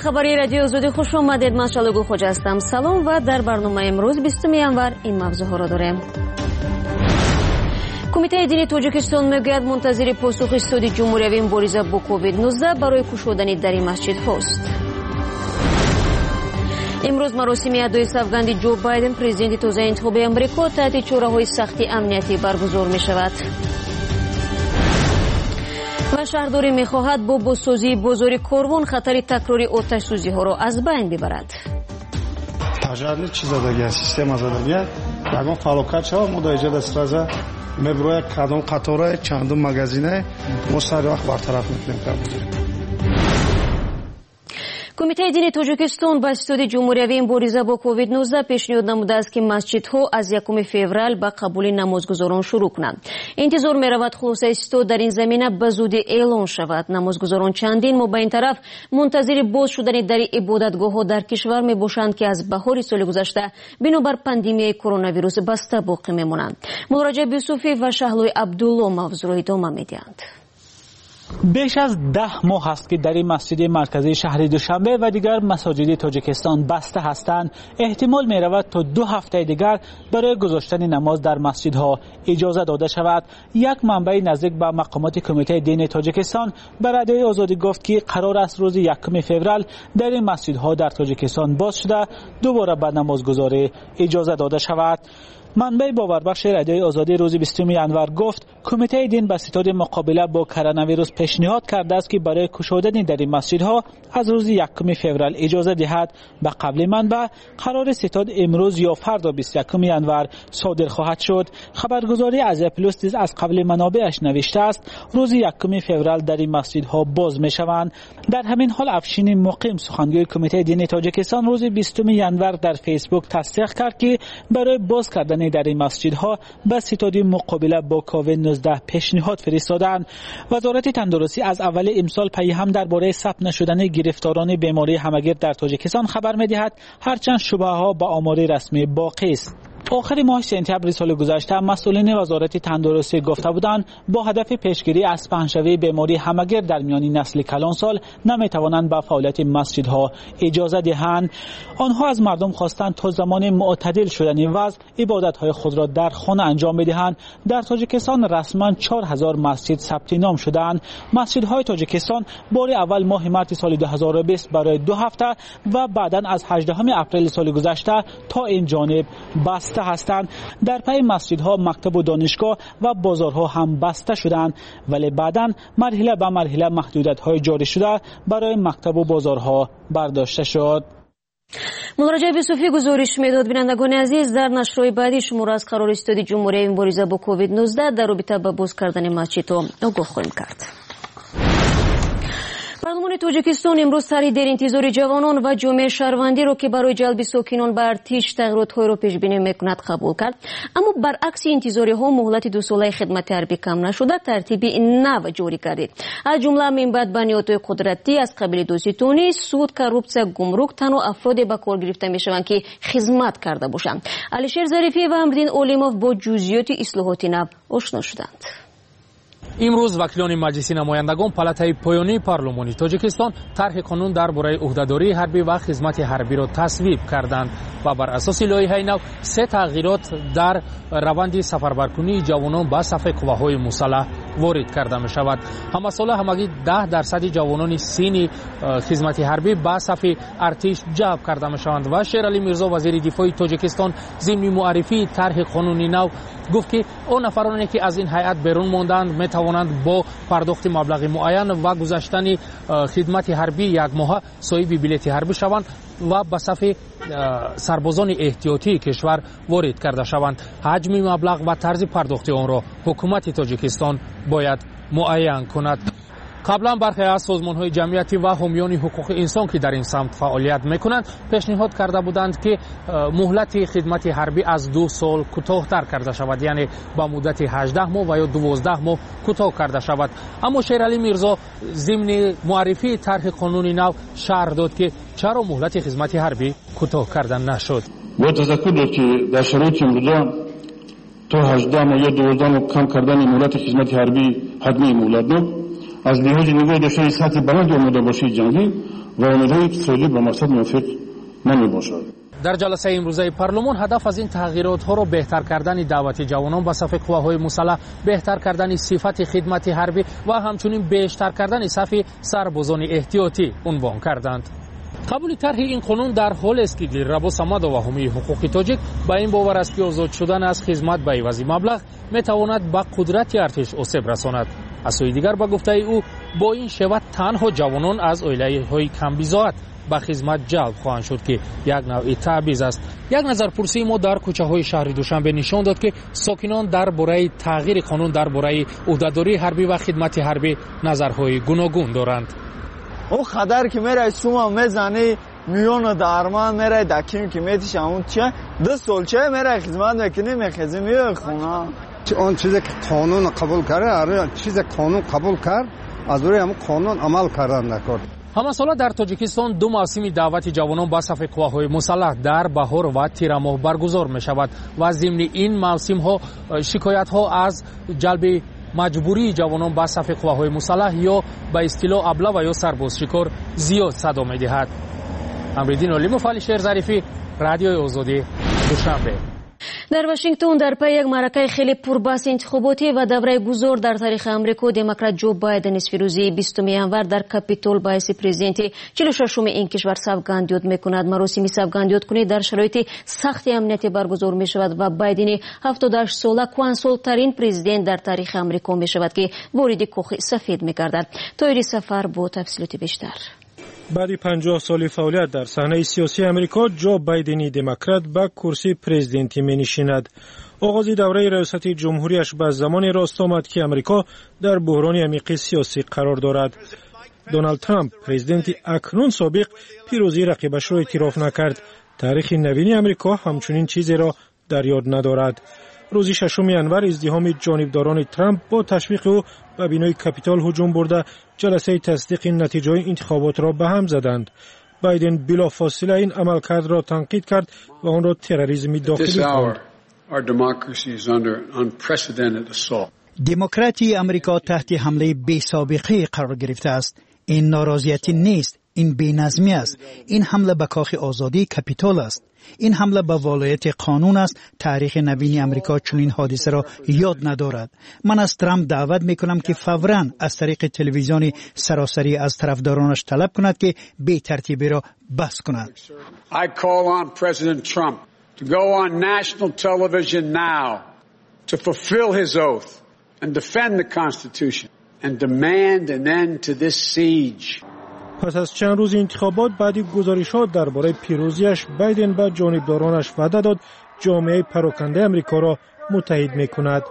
خبری رادیو آزادی خوش آمدید. من شالگل خوج هستم. سلام و در برنامه امروز 20 январ این موضوعها را داریم. کمیته دینی تاجیکستان میگوید منتظر پاسخ سیاسی جمهوری مبارزه با کووید 19 برای گشودن در مسجد هاست. امروز مراسم ادای سوگند جو بایدن پرزیدنت تازه انتخابی آمریکا تحت چاره‌های سختی امنیتی برگزار می شود. و شهرداری می‌خواهد با بازسازی بازار کاروان خطر تکراری آتش سوزی ها را از بین ببرد. پژار چیزا دیگه سیستم زدگی یگان فالوکات شو مدایجه دسترازه میبروی کدام قطاره چندم مغازینه ما سر وقت برطرف میکنیم کار. کمیته دینی تاجیکستان با استاد جمهوری مبارزه با کووید 19 پیشنهاد نموده است که مسجدها از 1 فوریه به قبول نمازگزاران شروع کنند. انتظار می‌رود خلاصه استاد در این زمینه به زودی اعلان شود. نمازگزاران چندین ما به این طرف منتظر باز شدن در عبادتگاه‌ها در کشور میباشند که از بهار سال گذشته بنابر پاندمی کرونا ویروس بسته باقی میمانند. مراجع یوسفی و شهلوی عبدالله موضوع را ادامه میدهند. بیش از 10 ماه است که در این مسجد مرکزی شهر دوشنبه و دیگر مساجد تاجیکستان بسته هستند. احتمال می رود تا 2 هفته دیگر برای گذاشتن نماز در مسجدها اجازه داده شود. یک منبع نزدیک به مقامات کمیته دینی تاجیکستان به رادیوی آزادی گفت که قرار است روز 1 فوریه در این مسجدها در تاجیکستان باز شده دوباره به نمازگزاری اجازه داده شود. منبع باوربخش رادیوی آزادی روز 20 январ گفت کمیته دین به ستاد مقابله با کرونا ویروس پیشنهاد کرده است که برای گشودن در این مسجدها از روز 1 فوریه اجازه دهد. به قبل منبع قرار ستاد امروز یا فردا 21 январ صادر خواهد شد. خبرگزاری از پلوس از قبل منابعش نوشته است روز 1 فوریه در این مسجدها باز میشوند. در همین حال افشین مقیم سخنگوی کمیته دینی تاجیکستان روز 20 январ در فیسبوک تصدیق کرد که برای باز کردن در این مسجدها به ستاد مقابله با کووید 19 پیشنهاد فرستادند. وزارت تندرستی از اول امسال پی هم درباره ثبت نشدن گرفتاران بیماری همگیر در تاجیکستان خبر می‌دهد، هرچند شبهه ها با آمار رسمی باقی است. آخر ماه سپتامبر سال گذشته مسئولین وزارت تندرستی گفته بودند با هدف پیشگیری از پهنشوی بیماری همگیر در میان نسل کلان سال نمیتوانند به فعالیت مسجدها اجازه دهند. آنها از مردم خواستند تا زمان معتدل شدن وضع عبادت‌های خود را در خانه انجام بدهند. در تاجیکستان رسما 4000 مسجد ثبت نام شدند. مسجدهای تاجیکستان بار اول ماه مارس سال 2020 برای 2 هفته و بعداً از 18 اپریل سال گذشته تا این جانب بسته هستند. در پی مسجدها مکتب و دانشگاه و بازارها هم بسته شدند، ولی بعداً مرحله به مرحله محدودیت‌های جاری شده برای مکتب و بازارها برداشته شد. مراجع یوسفی گزارش میداد. بینندگان عزیز، در نشرهای بعدی شما را از قرار استادی جمهوری مبارزه با کووید 19 در رابطه با باز کردن مسجدها آگاه خواهیم کرد. پارلمان تاجیکستان امروز سری در انتظار جوانان و جامعه شهروندی را که برای جلب ساکنان به ارتش تغییرات‌های را پیش بینی میکند قبول کرد، اما برعکس انتظارها مهلت 2 ساله خدمت حربی کم نشده ترتیب نو جاری کردید. از جمله منبعات بنیادهای قدرتی از قبیل دوستانی، سود، کروپسیا، گمرک تنها افراد به کار گرفته میشوند که خدمت کرده باشند. علیشیر ظریفی و امرالدین اولیموف با جزئیات اصلاحات نو آشنا شدند. امروز وکیلان مجلس نمایندگان پالاتای پایانی پارلمانی تاجیکستان طرح قانون درباره عهدهداری حربی و خدمت حربی را تصویب کردند و بر اساس لایحه نو 3 تغییرات در روند سفربرکنی جوانان به صف قواهای مسلح وارد کرده می شود. همساله همگی 10% جوانان سین خدمت حربی به صف ارتش جلب کرده می شوند و شیرعلی میرزا وزیر دفاع تاجیکستان ضمن معرفی طرح قانونی نو گفت که اون نفرانی که از این هیئت بیرون ماندند می توانند با پرداخت مبلغ معین و گذاشتن خدمت حربی 1 ماه صاحب بلیط حربی شوند و به صف سربازان احتیاطی کشور وارد کرده شوند. حجم مبلغ و طرز پرداخت آن را حکومت تاجیکستان باید معین کند. قبلا برخی از سازمان‌های جمعیتی و حامیان حقوق انسان که در این سمت فعالیت می‌کنند پیشنهاد کرده بودند که مهلت خدمت حربی از 2 سال کوتاه‌تر کرده شود، یعنی با مدت 18 ماه و یا 12 ماه کوتاه کرده شود. اما شیرعلی میرزا ضمن معرفی طرح قانونی نو شرح داد که چرا مهلت خدمت حربی کوتاه کردن نشد. با تذکر داد که در شرایط امروزه تا 18 ماه یا 12 ماه کم کردن مهلت خدمت حربی حتمی مهلت بود از لحاظ نگاه داشتن سطح بلند آماده‌باشی جنگی و آماده‌ای اقتصادی با مقصد موافق نمی‌باشد. در جلسه امروزه پارلمان هدف از این تغییرات ها را بهتر کردن دعوت جوانان به صف قواهای مسلح، بهتر کردن صفت خدمت حربی و همچنین بیشتر کردن صف سربازان احتیاطی عنوان کردند. قبول طرح این قانون در حال است که دلربا صمد و حامی حقوق تاجیک با این باور است که آزاد شدن از خدمت به عوض مبلغ میتواند به قدرت ارتش آسیب رساند. از سوی دیگر به گفته او با این شود تنها جوانان از عائله‌های کم بضاعت به خدمت جلب خواهند شد که یک نوع تبعیض است. یک نظرپرسی ما در کوچه‌های شهر دوشنبه نشان داد که ساکنان درباره تغییر قانون درباره عهده‌داری حربی و خدمت حربی نظرهای گوناگون دارند. او خطر که میره شما میزنی میون درمان میره دکیم که میتیش همون چه 2 سال چه میره خدمت میکنی میخزی میای خونه. اون چیزی که قانون قبول کرده چیز قانون قبول کرد از روی همون قانون عمل کردن نکرد. همان سال در تاجیکستان 2 موسم دعوت جوانان به صف قواهای مسلح در بهار و تیر ماه برگزار می شود و ضمن این موسم ها شکایت ها از جلب مجبوری جوانان به صف قواهای مسلح یا به اصطلاح ابله و یا سرباز شکار زیاد صدا می دهد. امردین علی مفعل شهر ظریفی، رادیوی آزادی، دوشنبه. در واشنگتن در پی یک معرکه خیلی پربحث انتخاباتی و دوره گذار در تاریخ امریکا، دموکرات جو بایدن از فیروزی 20 ینور در کاپیتول با حیث پرزیدنت 46 این کشور سوگند میکند. مراسم سوگند کنی در شرایط سخت امنیتی برگزار می شود و بایدن 78 ساله کوانسول ترین پرزیدنت در تاریخ امریکا می شود که وارد کاخ سفید می گردد. تایری سفر با تفصیلات بیشتر. بعد 50 سال فعالیت در صحنه سیاسی امریکا، جو بایدن دموکرات به کرسی پرزیدنتی می‌نشیند. آغاز دوره ریاست جمهوریش به زمان راست آمد که امریکا در بحران عمیق سیاسی قرار دارد. دونالد ترامپ پرزیدنت اکنون سابق پیروزی رقیبش را اعتراف نکرد. تاریخ نوین امریکا همچنین چیزی را در یاد ندارد. روز 6 ینور ازدحام جانبداران ترامپ با تشویق او به بینای کاپیتول هجوم برده جلسه تصدیق نتیجه انتخابات را به هم زدند. بایدن بلافاصله این عملکرد را تنقید کرد و آن را تروریسم داخلی خواند. دموکراسی امریکا تحت حمله بی سابقه قرار گرفته است. این ناراضیتی نیست، این بی‌نظمی است. این حمله به کاخ آزادی کاپیتول است. این حمله به ولایت قانون است. تاریخ نوین امریکا چنین حادثه را یاد ندارد. من از ترامپ دعوت میکنم که فوراً از طریق تلویزیون سراسری از طرفدارانش طلب کند که بی ترتیبی را بس کند. I call on President Trump to go on national television now to fulfill his oath and defend the Constitution and demand an end to this siege. پس از چند روز انتخابات، بعدی گزارشات درباره پیروزیش، بایدن به جانبدارانش وعده داد جامعه پراکنده امریکا را متحد می‌کند.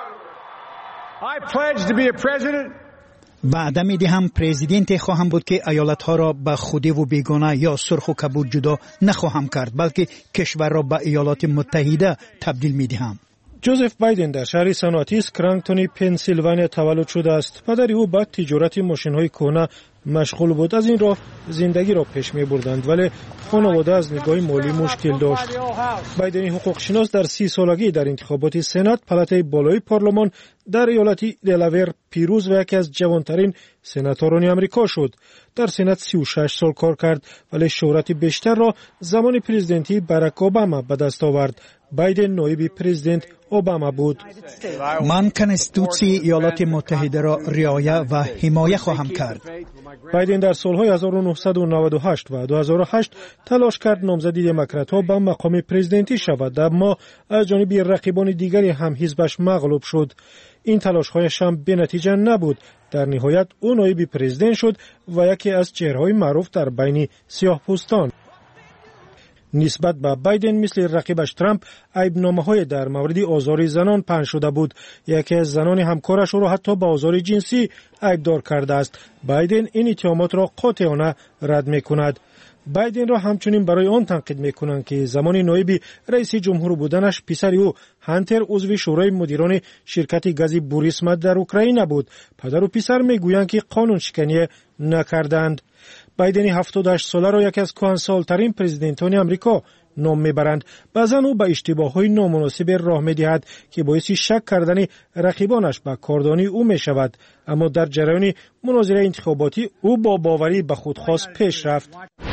وعده می‌دهم پرزیدنت خواهم بود که ایالت‌ها را به خودی و بیگانه یا سرخ و کبود جدا نخواهم کرد، بلکه کشور را به ایالات متحده تبدیل می‌دهم. جوزف بایدن در شهر صنعتی اسکرانگتون پنسیلوانیا تولد شده است. پدر او با تجارت ماشین‌های کهنه مشغول بود. از این راه زندگی را پیش می‌بردند، ولی خانواده از نگاه مالی مشکل داشت. بایدن حقوق شناس در 30 سالگی در انتخابات سنا پالاتای بالای پارلمان در ایالت دلاور پیروز و یکی از جوانترین سناتوران آمریکا شد. در سنا 36 سال کار کرد، ولی شهرت بیشتر را زمان پرزیدنتی باراک اوباما به دست آورد. بایدن نایب پرزیدنت اوباما بود. من کنستیتوسی ایالات متحده را رعایت و حمایت خواهم کرد. بایدن در سالهای 1998 و 2008 تلاش کرد نامزدی دموکرات‌ها به مقام پرزیدنتی شود، اما از جانب رقیبان دیگری هم حزبش مغلوب شد. این تلاش‌هایش هم بی‌نتیجه نبود. در نهایت او نایب پرزیدنت شد و یکی از چهره‌های معروف در بین سیاه‌پوستان. نسبت به بایدن مثل رقیبش ترامپ عیب‌نامه‌های در مورد آزار زنان پنهان شده بود. یکی از زنان همکارش را حتی به آزار جنسی عیب‌دار کرده است. بایدن این اتهامات را قاطعانه رد می‌کند. بایدن را همچنین برای آن تنقید می‌کنند که زمان نایب رئیس جمهور بودنش پسر او هانتر عضو شورای مدیران شرکت گاز بوریسما در اوکراین بود. پدر و پسر می‌گویند که قانون شکنی نکردند. بایدن 78 ساله را یکی از کهنسال‌ترین پرزیدنتان آمریکا نام میبرند. بعضن او به اشتباه‌های نامناسب راه میدهد که باعث شک کردن رقیبانش به کاردانی او میشود، اما در جریان مناظره انتخاباتی او با باوری به خودخواست پیش رفت.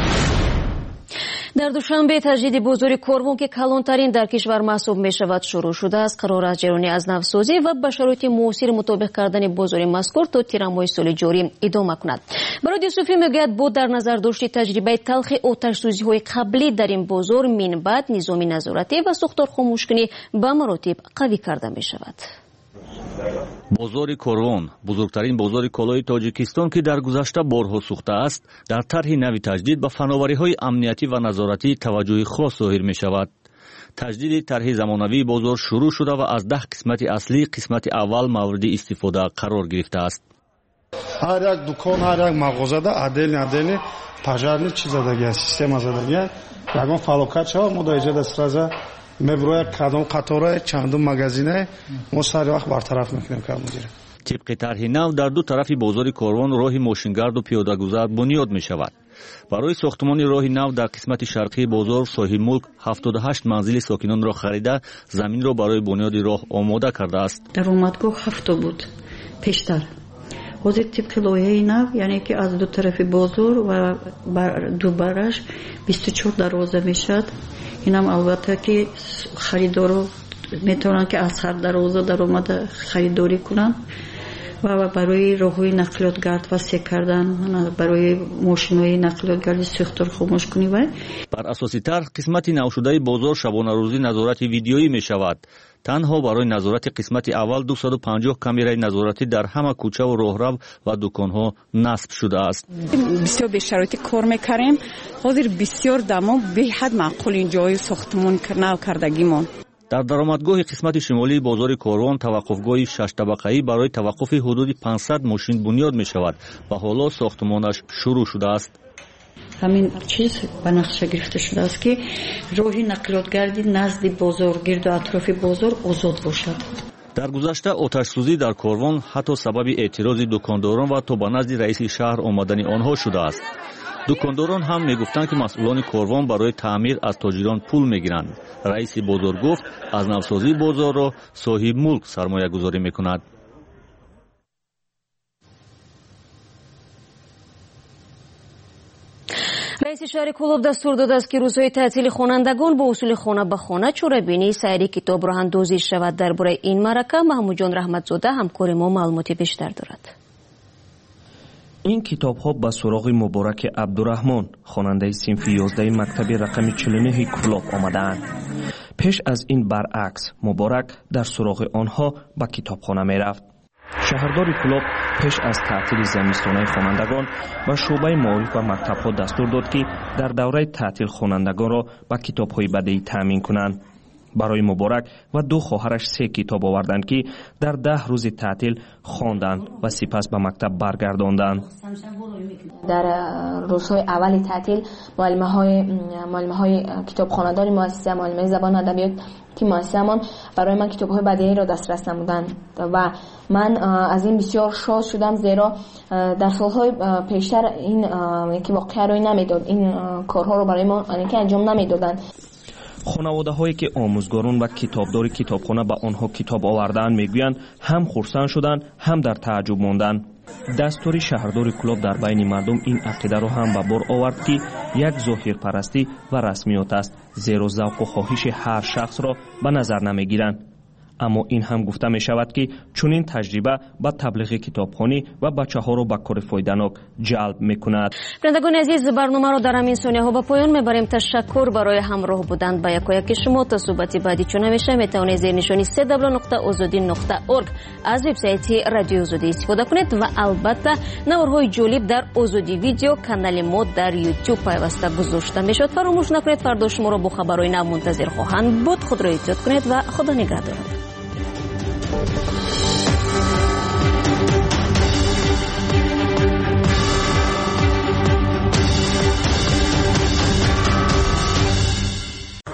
در دوشنبه تجدید بزرگ کروان که کلانترین در کشور محسوب می شود شروع شده است. قرار است جریان از نوسازی و به شرایط معاصر مطابق کردن بزرگ مذکور تا تیر ماه سال جاری ادامه کند. برای صوفی میگوید با در نظر داشت تجربه تلخ آتش سوزی های قبلی در این بازار من بعد نظام نظارتی و ساختار خاموشکنی به مراتب قوی کرده می شود. бозори Корвон, бузургтарин бозори колои Тоҷикистон ки дар гузашта борҳо сӯхта аст, дар тарҳи нави таҷдид ба фановариҳои амниятӣ ва назоратӣ таваҷҷӯҳи хос зоҳир мешавад. таҷдиди тарҳи замонавии бозор шурӯъ шуда ва аз 10 қисмати аслӣ қисмати аввал мавриди истифода қарор гирифтааст. ҳар як дукон, ҳар як мағозада отдельно пожарни чи задагия, система задагия, ягон фалокат шавад, мо дар иҷода сраза меброяд кадом қатора чандум магазина мо сари вақт бартараф мекунем ки мудир. тибқи тарҳи нав дар ду тарафи бозори Корвон роҳи мошингарду пиёдагузар бунёд мешавад. барои сохтмони роҳи нав дар қисмати шарқии бозор соҳибмулк 78 манзили сокинонро харида заминро барои бунёди роҳ омода кардааст. даромадгоҳ 7 буд пештар. ҳозир тибқи лоиҳаи нав, яъне ки аз ду тарафи бозор ва ду бараш 24 дароза мешавад. инам албатта ки харидоро метавонанд ки аз ҳар дароза даромада харидорӣ кунанд ва барои роҳҳои нақлиётгард васеъ кардан, барои мошинҳои нақлиётгарди сӯхтор хомӯшкунӣ. Вай бар асоси тарх қисмати навшудаи бозор шабонарӯзӣ назорати видеоӣ мешавад. танҳо барои назорати қисмати аввал 250 камераи назоратӣ дар ҳама кӯчаву роҳрав ва дуконҳо насб шудааст. бисёр бешароитӣ кор мекардем. ҳозир бисёр дамо беҳад маъқул ин ҷои сохтмон нав кардагимон. дар даромадгоҳи қисмати шимолии бозори Корвон таваққуфгоҳи 6-табақаӣ барои таваққуфи ҳудуди 500 мошин бунёд мешавад ва ҳоло сохтмонаш шурӯъ шудааст. ҳамин чиз ба нақша гирифта шудааст ки роҳи нақлиётгарди назди бозор, гирду атрофи бозор озод бошад. дар гузашта оташсӯзӣ дар Корвон ҳатто сабаби эътирози дукондорон ва то ба назди раиси шаҳр омадани онҳо шудааст. дукондорон ҳам мегуфтанд ки масъулони Корвон барои таъмир аз тоҷирон пул мегиранд. раиси бозор гуфт аз навсозии бозорро соҳибмулк сармоягузорӣ мекунад. раиси шаҳри Кӯлоб дастур додааст ки рӯзҳои таътили хонандагон бо усули хона ба хона чорабинии сайри китоб роҳандозӣ шавад. дар бораи ин маърака маҳмудҷон раҳматзода ҳамкори мо маълумоти бештар дорад. ин китобҳо ба суроғи мубораки абдураҳмон, хонандаи синфи 11 мактаби рақами 49 Кӯлоб омадаанд. пеш аз ин баръакс муборак дар суроғи онҳо ба китобхона мерафт. шаҳрдори Кӯлоб пеш аз таътили зимистонаи хонандагон ба шӯъбаи маориф ва мактабҳо дастур дод ки дар давраи таътил хонандагонро ба китобҳои бадеӣ таъмин кунанд. барои муборак ва ду хоҳараш 3 китоб оварданд ки дар 10 рӯзи таътил хонданд ва сипас ба мактаб баргардонданд. дар рӯзҳои аввали таътил муаллимаҳои китобхонадори муассиса, муаллимаи забон адабиёти муассисаамон барои ман китобҳои бадеиро дастрас намуданд ва ман аз ин бисёр шод шудам, зеро дар солҳои пештар ин воқеаро намедод, ин корҳоро барои мо анҷом намедоданд. хонаводаҳое ки омӯзгорон ва китобдори китобхона ба онҳо китоб овардаанд мегӯянд ҳам хурсанд шуданд, ҳам дар тааҷҷуб монданд. дастури шаҳрдори Кӯлоб дар байни мардум ин ақидаро ҳам ба бор овард ки як зоҳирпарастӣ ва расмиёт аст, зеро завқу хоҳиши ҳар шахсро ба назар намегиранд. аммо ин ҳам гуфта мешавад ки чунин таҷриба ба таблиғи китобхонӣ ва бачаҳоро ба кори фоиданок ҷалб мекунад. бинандагони азиз, барномаро дар ҳамин сонияҳо ба поён мебарем. ташаккур барои ҳамроҳ будан ба якояки шумо. то суҳбати баъди чун ҳамеша метавонед зери нишони www.ozodi.org аз вебсайти радиои Озодӣ истифода кунед ва албатта наворҳои ҷолиб дар Озодӣ видео канали мо дар YouTube пайваста гузошта мешавад. фаромӯш накунед, фардо шуморо бо хабарҳои нав мунтазир хоҳанд буд. худро эҳтиёт кунед ва худо нигаҳдорад.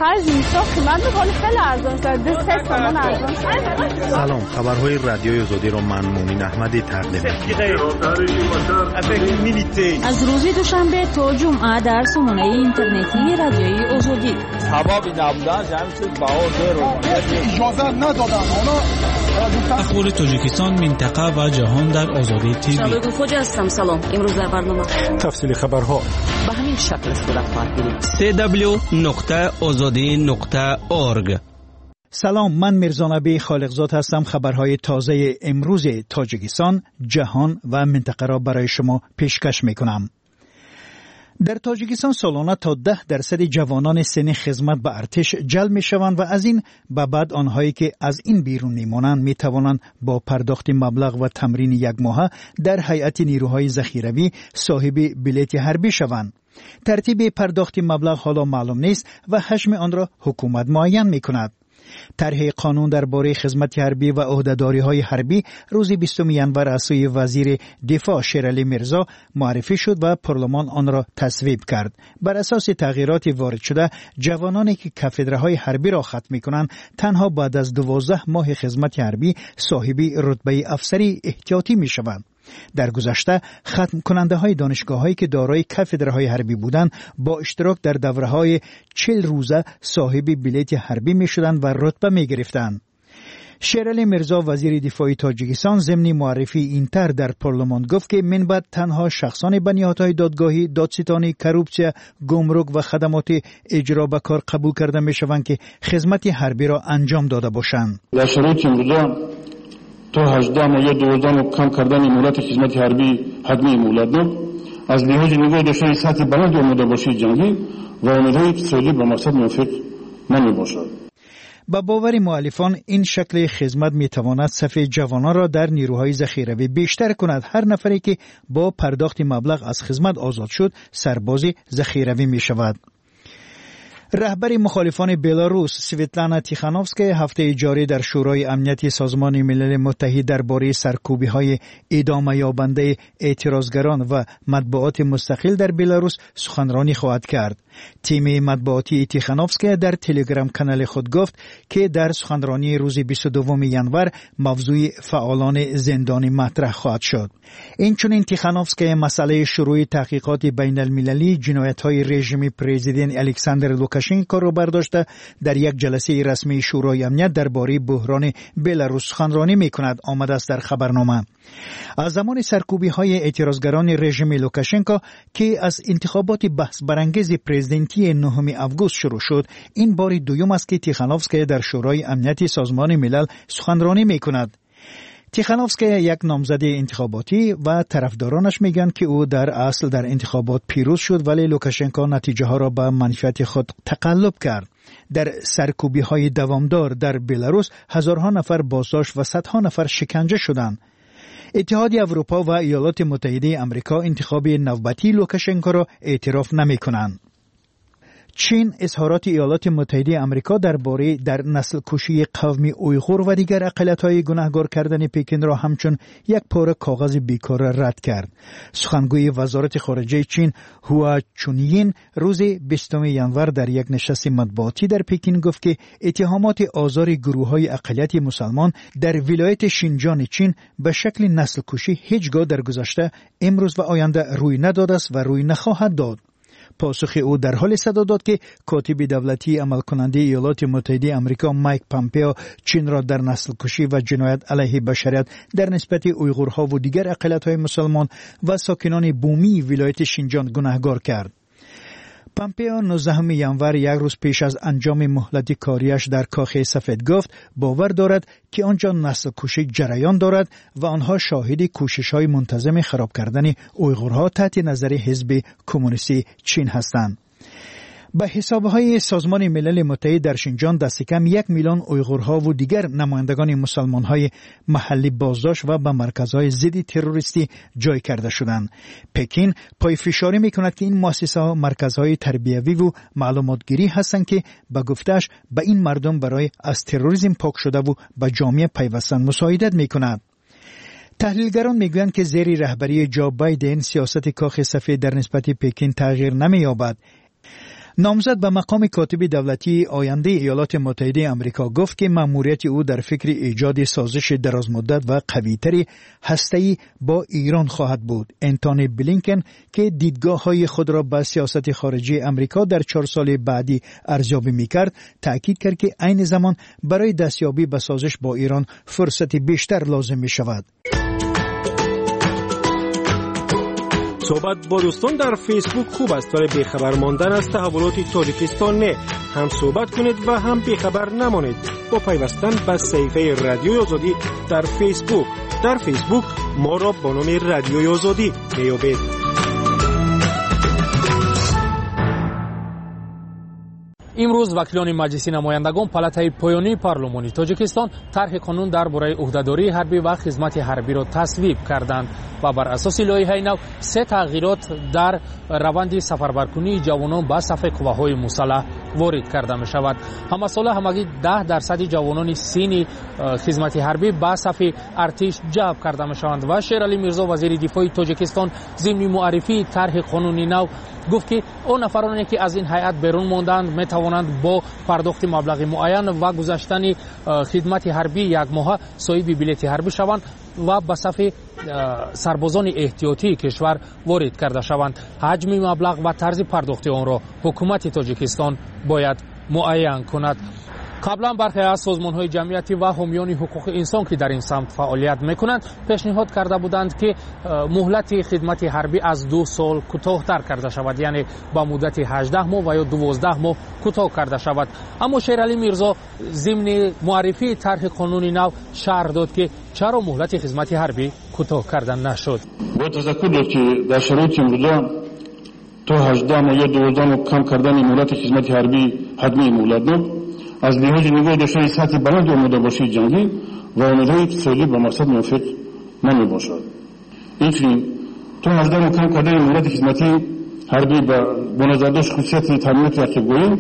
بعضی میسا قیمت میکنه خیلی ارزان شد 2-3 تومان ارزان شد. سلام، خبرهای رادیوی آزادی را من مومین احمدی تقدیم می‌کنم. از روز دوشنبه تا جمعه در سامانه اینترنتی رادیوی آزادی. هوا نبودن جمعیت بهار اجازه ندادن. اخبار تاجیکستان، منطقه و جهان در آزادی تیوی. شبکه خوج هستم. سلام. امروز در برنامه تفصیل خبرها به همین شکل صورت خواهد گرفت. www.azadi.org. سلام، من میرزانبی خالقزاد هستم. خبرهای تازه امروز تاجیکستان، جهان و منطقه را برای شما پیشکش میکنم. در تاجیکستان سالانه تا 10% جوانان سن خدمت به ارتش جلب می شوند و از این به بعد آنهایی که از این بیرون می مانند می توانند با پرداخت مبلغ و تمرین 1 ماهه در هیئت نیروهای ذخیروی صاحب بلیط حربی شوند. ترتیب پرداخت مبلغ حالا معلوم نیست و حجم آن را حکومت معین می کند. طرح قانون درباره خدمت حربی و عهده‌داری‌های حربی روز 20 ینور از سوی وزیر دفاع شیرعلی میرزا معرفی شد و پارلمان آن را تصویب کرد. بر اساس تغییرات وارد شده، جوانانی که کافدرهای حربی را ختم می‌کنند تنها بعد از 12 ماه خدمت حربی صاحب رتبه افسری احتیاطی می‌شوند. در گذشته ختم کننده های دانشگاه هایی که دارای کافدرهای حربی بودند با اشتراک در دوره های 40 روزه صاحب بلیط حربی می شدند و رتبه می گرفتند. شیرعلی میرزا وزیر دفاع تاجیکستان ضمن معرفی این طرح در پارلمان گفت که من بعد تنها شخصان به نهادهای دادگاهی، دادستانی، کروپسیا، گمرک و خدمات اجرا به کار قبول کرده می شوند که خدمت حربی را انجام داده باشند. در شرایط امروزه تا 18 ماه یا 12 ماه کم کردن مهلت خدمت حربی حتمی مولد از لحاظ نگاه داشتن سطح بلند آماده باشی جنگی و آماده‌های اقتصادی با مقصد موافق نمی باشد. با باور مؤلفان این شکل خدمت می تواند صف جوانان را در نیروهای ذخیروی بیشتر کند. هر نفری که با پرداخت مبلغ از خدمت آزاد شد سرباز ذخیروی می شود. رهبر مخالفان بلاروس سویتلانا تیخانوفسکا هفته جاری در شورای امنیتی سازمان ملل متحد درباره سرکوبی‌های ادامه یابنده اعتراضگران و مطبوعات مستقل در بلاروس سخنرانی خواهد کرد. تیم مطبوعاتی تیخانوفسکا در تلگرام کانال خود گفت که در سخنرانی روز 22 ینور موضوع فعالان زندانی مطرح خواهد شد. اینچنین تیخانوفسکا مسئله شروع تحقیقات بین المللی جنایت‌های رژیم پرزیدنت الکساندر لوکاشنکو را برداشته در یک جلسه رسمی شورای امنیت درباره بحران بلاروس سخنرانی می‌کند. آمده است در خبرنامه. از زمان سرکوبی‌های اعتراضگران رژیم لوکاشنکو که از انتخابات بحث برانگیز پرزیدنتی 9 آگوست شروع شد، این بار دوم است که تیخانوفسکا در شورای امنیتی سازمان ملل سخنرانی می‌کند. تیخانوفسکا یک نامزد انتخاباتی و طرفدارانش میگن که او در اصل در انتخابات پیروز شد ولی لوکاشنکو نتیجه ها را به منفعت خود تقلب کرد. در سرکوبی های دوامدار در بلاروس هزارها نفر بازداشت و صدها نفر شکنجه شدند. اتحاد اروپا و ایالات متحده آمریکا انتخاب نوبتی لوکاشنکو را اعتراف نمی‌کنند. چین اظهارات ایالات متحده آمریکا درباره در نسل کشی قوم اویغور و دیگر اقلیت‌های گناهکار کردن پکن را همچون یک پاره کاغذ بیکار رد کرد. سخنگوی وزارت خارجه چین هوا چونیین روز 20 ینور در یک نشست مطبوعاتی در پکن گفت که اتهامات آزار گروه‌های اقلیت مسلمان در ولایت شینجان چین به شکل نسل کشی هیچگاه در گذشته، امروز و آینده روی نداده است و روی نخواهد داد. پاسخ او در حال صدا داد که کاتب دولتی عمل کننده ایالات متحده آمریکا مایک پامپئو چین را در نسل کشی و جنایت علیه بشریت در نسبت اویغورها و دیگر اقلیت‌های مسلمان و ساکنان بومی ولایت شینجان گناهکار کرد. پامپئو 19 ینور یک روز پیش از انجام مهلت کاریش در کاخ سفید گفت باور دارد که آنجا نسل کشی جریان دارد و آنها شاهد کوشش‌های منتظم خراب کردن اویغورها تحت نظر حزب کمونیستی چین هستند. به حسابهای سازمان ملل متحد در شینجان دست کم 1 میلیون اویغورها و دیگر نمایندگان مسلمان‌های محلی بازداشت و به مرکزهای ضد تروریستی جای کرده شدند. پکین پای فشاری می‌کند که این مؤسسه‌ها مرکزهای تربیوی و معلوماتگیری هستند که به گفته‌اش به این مردم برای از تروریسم پاک شده و به جامعه پیوستن مساعدت می‌کند. تحلیلگران میگویند که زیر رهبری جو بایدن سیاست کاخ سفید در نسبت پکین تغییر نمی‌یابد. نامزد به مقام کاتب دولتی آینده ایالات متحده آمریکا گفت که مأموریت او در فکر ایجاد سازش درازمدت و قوی‌تر هسته‌ای با ایران خواهد بود. انتونی بلینکن که دیدگاه‌های خود را به سیاست خارجی آمریکا در 4 سال بعدی ارزیابی می‌کرد، تأکید کرد که عین زمان برای دستیابی به سازش با ایران فرصت بیشتر لازم می‌شود. صحبت با دوستان در فیسبوک خوب است، ولی بیخبر ماندن از تحولات تاجیکستان نه. هم صحبت کنید و هم بیخبر نمانید با پیوستن به صفحه رادیوی آزادی در فیسبوک. در فیسبوک ما را با نام رادیوی آزادی بیابید. امروز وکیلان مجلس نمایندگان پالاتای پایانی پارلمانی تاجیکستان طرح قانون درباره عهدهداری حربی و خدمت حربی را تصویب کردند و بر اساس لایحه نو 3 تغییرات در روند سفربرکنی جوانان به صف قواهای مسلح وارد کرده می شود. همساله همگی 10% جوانان سین خدمت حربی به صف ارتش جلب کرده می شوند و شیرعلی میرزا وزیر دفاع تاجیکستان ضمن معرفی طرح قانونی نو گفت که اون نفرانی که از این هیئت بیرون ماندند می توانند با پرداخت مبلغ معین و گذاشتن خدمت حربی 1 ماه صاحب بلیط حربی شوند و به صف سربازان احتیاطی کشور وارد کرده شوند. حجم مبلغ و طرز پرداخت آن را حکومت تاجیکستان باید معین کند. قبلا برخی از سازمان‌های جمعیتی و حامیان حقوق انسان که در این سمت فعالیت می‌کنند پیشنهاد کرده بودند که مهلت خدمت حربی از 2 سال کوتاه‌تر کرده شود، یعنی با مدت 18 ماه و یا 12 ماه کوتاه کرده شود. اما شیرعلی میرزا ضمن معرفی طرح قانونی نو شرح داد که چرا مهلت خدمت حربی کوتاه کردن نشد. با تذکر داد که در شرایط امروزه تا 18 ماه یا 12 ماه کم کردن مهلت خدمت حربی حتمی مهلت نو از لحاظ نگاه داشتن سطح بلند آماده باشی جنگی و آماده‌های اقتصادی با مقصد موافق نمی باشد. اینچنین تا 18 ماه کم کردن مهلت خدمتی حربی با نظر داشت خصوصیت تامینات رقیب‌گویی،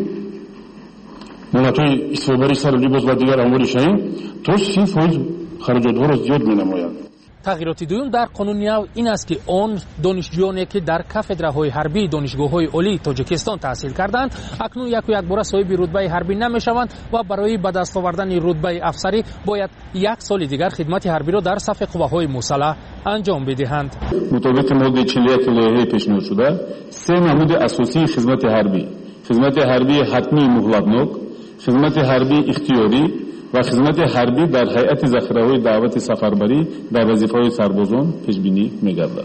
مهلت‌های استفاده سر لباس و دیگر امور شایع تا 30% خراجات‌ها را زیاد می‌نماید. تغییرات دوم در قانون نو این است که آن دانشجویانی که در کافدرهای حربی دانشگاه‌های عالی تاجیکستان تحصیل کردند اکنون یک بار صاحب رتبه حربی نمی‌شوند و برای به دست آوردن رتبه افسری باید 1 سال دیگر خدمت حربی را در صف قواهای مسلح انجام بدهند. مطابق ماده 41 لایحه پیشنهاد شده 3 نمود اساسی خدمت حربی حتمی مهلتناک، خدمت حربی اختیاری و خدمت حربی در هیئت ذخیره‌های دعوت سفربری در وظیفه‌های سربازان پیش بینی می‌گردد.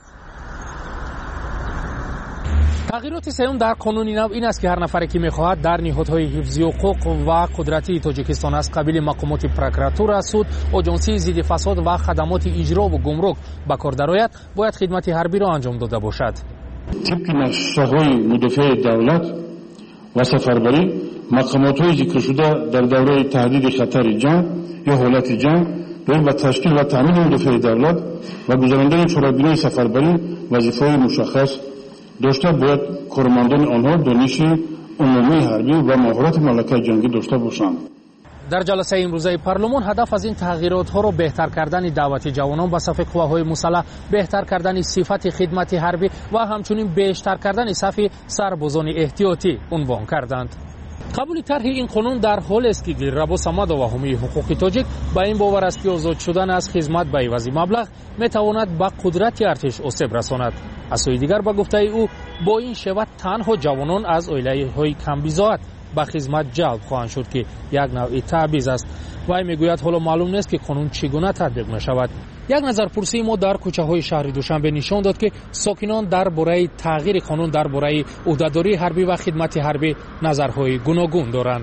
تغییرات سوم در قانون نو این است که هر نفری که می‌خواهد در نهادهای حفظی حقوق و قدرتی تاجیکستان از قبیل مقامات پروکراتور، سود، آژانسی ضد فساد و خدمات اجرا و گمرک به کار درآید باید خدمت حربی را انجام داده باشد. طبق نقشه‌های مدافع دولت و سفربری مقامات ذکر شده در دوره تهدید خطر جنگ یا حالت جنگ باید با تشکیل و تامین مدافع دولت و گذراندن چرابینای سفربری وظیفه‌های مشخص داشته باید کارمندان آنها دانش عمومی حربی و مهارت ملکه جنگی داشته باشند. در جلسه امروزه پارلمان هدف از این تغییرات ها را بهتر کردن دعوت جوانان به صف قواهای مسلح، بهتر کردن صفت خدمت حربی و همچنین بیشتر کردن صف سربازان احتیاطی عنوان کردند. قبول طرح این قانون در حال است که دلربا صمد و حامی حقوق تاجیک با این باور است که آزاد شدن از خدمت به عوض مبلغ میتواند به قدرت ارتش آسیب رساند. از سوی دیگر با گفته او با این شود تنها جوانان از عائله‌های کم بضاعت به خدمت جلب خواهند شد که یک نوع تبعیض است. وی میگوید حالا معلوم نیست که قانون چگونه تطبیق میشود. یک نظرپرسی ما در کوچه‌های شهر دوشنبه نشان داد که ساکنان درباره تغییر قانون درباره عهدهداری حربی و خدمت حربی نظرهای گوناگون دارند.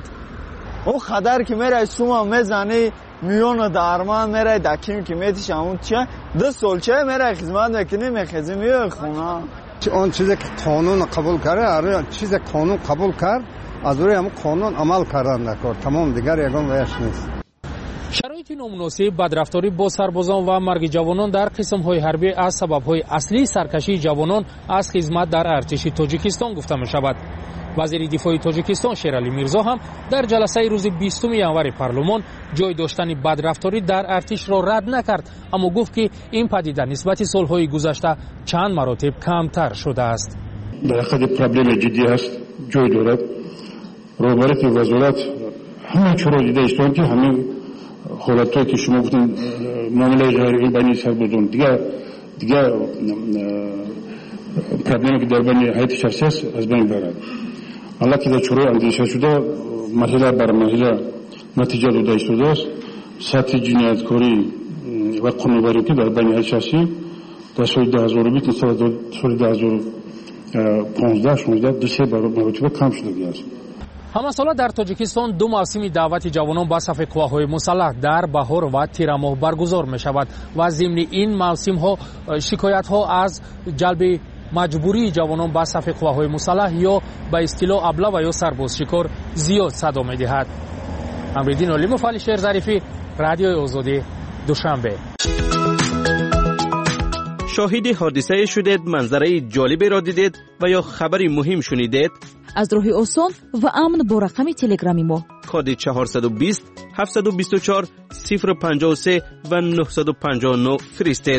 او خطر که میره شما میزنی میون درمان میره دکیم که میتیش همون چه 2 سال چه میره خدمت میکنی میخزی میو خونه. آن چیزی که قانون قبول کرده چیزی قانون قبول کرد از روی همون قانون عمل کردن نکرد، تمام دیگر یگان ویش نیست. شرایط نامناسب بدرفتاری با سربازان و مرگ جوانان در قسم‌های حربی از سبب‌های اصلی سرکشی جوانان از خدمت در ارتش تاجیکستان گفته می‌شود. وزیر دفاع تاجیکستان شیرعلی میرزا هم در جلسه روز 20 ینوری پارلمان جای داشتن بدرفتاری در ارتش را رد نکرد، اما گفت که این پدیده نسبت سال‌های گذشته چند مراتب کمتر شده است. در حقیقت پرابلم جدی است جای دارد. روبرت وزارت همه چرا دیده استان که همه حالتایی که شما گفتن معامله جاری بین سربازان دیگه پرابلمی که در بین هیئت شخصی است از بین برد. الله که در چرا اندیشه شده مرحله بر مرحله نتیجه داده ایستاده است. سطح جنایتکاری و قانون‌وری که در بین هیئت شخصی در سال 2020 نسبت سال 2015 16 2 مرتبه کم شده است. همساله در تاجیکستان دو موسم دعوت جوانان به صف قواهای مسلح در بهار و تیر ماه برگزار می شود و ضمن این موسم ها شکایت ها از جلب مجبوری جوانان به صف قواهای مسلح یا به اصطلاح ابله و یا سرباز شکار زیاد صدا می دهد. امریدین علی مفعل شهر ظریفی، رادیوی آزادی، دوشنبه. شاهد حادثه شدید، منظره جالبی را دیدید و یا خبری مهم شنیدید؟ از راه آسان و امن با رقم تلگرامی ما کد 420 724 053 و 959 فرستید.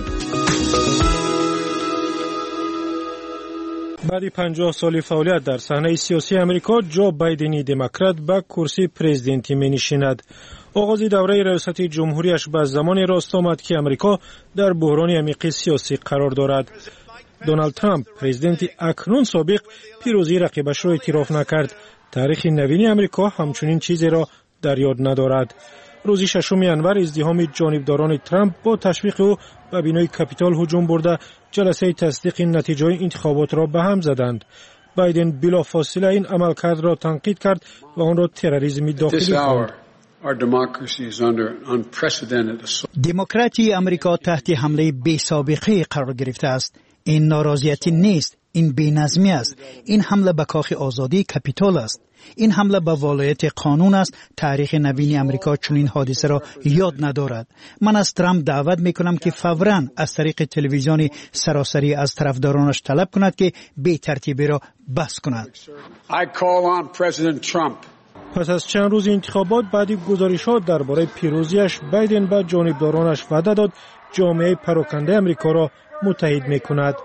بعد 50 سال فعالیت در صحنه سیاسی امریکا، جو بایدنی دموکرات به کرسی پرزیدنتی می نشیند. آغاز دوره ریاست جمهوریش به زمان راست آمد که امریکا در بحران عمیق سیاسی قرار دارد. دونالد ترامپ پرزیدنت اکنون سابق پیروزی رقیبش را اعتراف نکرد. تاریخ نوین امریکا همچنین چیزی را در یاد ندارد. روز 6 ژانویه ازدحام جانبداران ترامپ با تشویق او به بینای کاپیتال هجوم برده جلسه تصدیق نتیجه انتخابات را به هم زدند. بایدن بلافاصله این عملکرد را تنقید کرد و آن را تروریسم داخلی خواند. دموکراسی امریکا تحت حمله بی سابقه قرار گرفته است. این ناراضیتی نیست، این بی‌نظمی است. این حمله به کاخ آزادی کاپیتال است. این حمله به ولایت قانون است. تاریخ نوین امریکا چنین حادثه را یاد ندارد. من از ترامپ دعوت میکنم که فوراً از طریق تلویزیون سراسری از طرفدارانش طلب کند که بی ترتیبی را بس کند. پس از چند روز انتخابات، بعد گزارشات درباره پیروزیش، بایدن به جانبدارانش وعده داد جامعه پراکنده امریکا را متحد میکند.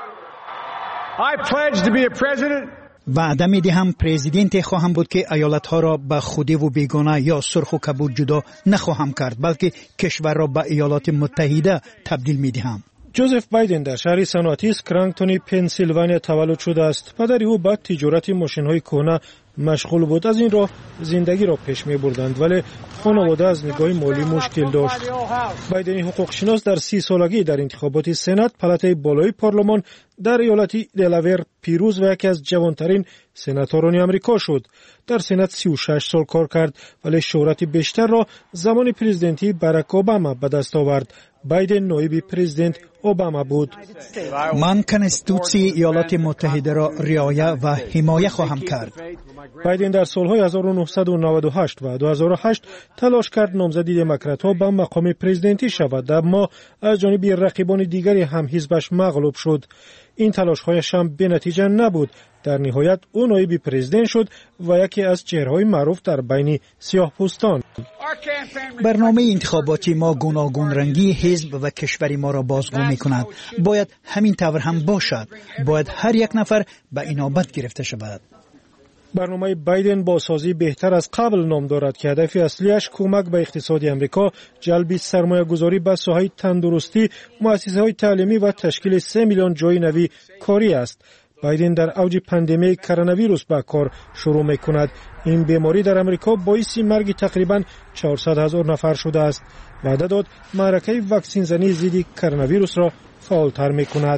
وعده میدهم پرزیدنت خواهم بود که ایالتها را به خودی و بیگانه یا سرخ و کبود جدا نخواهم کرد، بلکه کشور را به ایالات متحده تبدیل میدهم. جوزف بایدن در شهر صنعتی اسکرانگتون پنسیلوانیا تولد شده است. پدری او با تجارت ماشین‌های کهنه مشغول بود. از این راه زندگی را پیش می‌بردند، ولی خانواده از نگاه مالی مشکل داشت. بایدن حقوق شناس در 30 سالگی در انتخابات سنا پالاتای بالای پارلمان در ایالت دلاور پیروز و یکی از جوانترین سناتوران آمریکا شد. در سنا 36 سال کار کرد، ولی شهرت بیشتر را زمان پرزیدنتی باراک اوباما به دست آورد. بایدن نایب پرزیدنت اوباما بود. من کنستیتوسی ایالات متحده را رعایت و حمایت خواهم کرد. بایدن در سالهای 1998 و 2008 تلاش کرد نامزدی دموکرات‌ها به مقام پرزیدنتی شود، اما از جانب رقیبان دیگری هم حزبش مغلوب شد. این تلاش‌هایش هم به نتیجه نبود. در نهایت او نایب پرزیدنت شد و یکی از چهره‌های معروف در بین سیاه‌پوستان. برنامه انتخاباتی ما گوناگون رنگی حزب و کشور ما را بازگو می‌کند. باید همین طور هم باشد. باید هر یک نفر به اینابت گرفته شود. برنامه بایدن بازسازی بهتر از قبل نام دارد که هدف اصلیش کمک به اقتصاد امریکا، جلب سرمایه گذاری به ساحه تندرستی، مؤسسه‌های تعلیمی و تشکیل 3 میلیون جای نوی کاری است. بایدن در اوج پاندمی کرونا ویروس به کار شروع می‌کند. این بیماری در امریکا باعث مرگ تقریباً 400,000 نفر شده است. وعده داد معرکه واکسین زنی ضد کرونا ویروس را فعال‌تر می‌کند.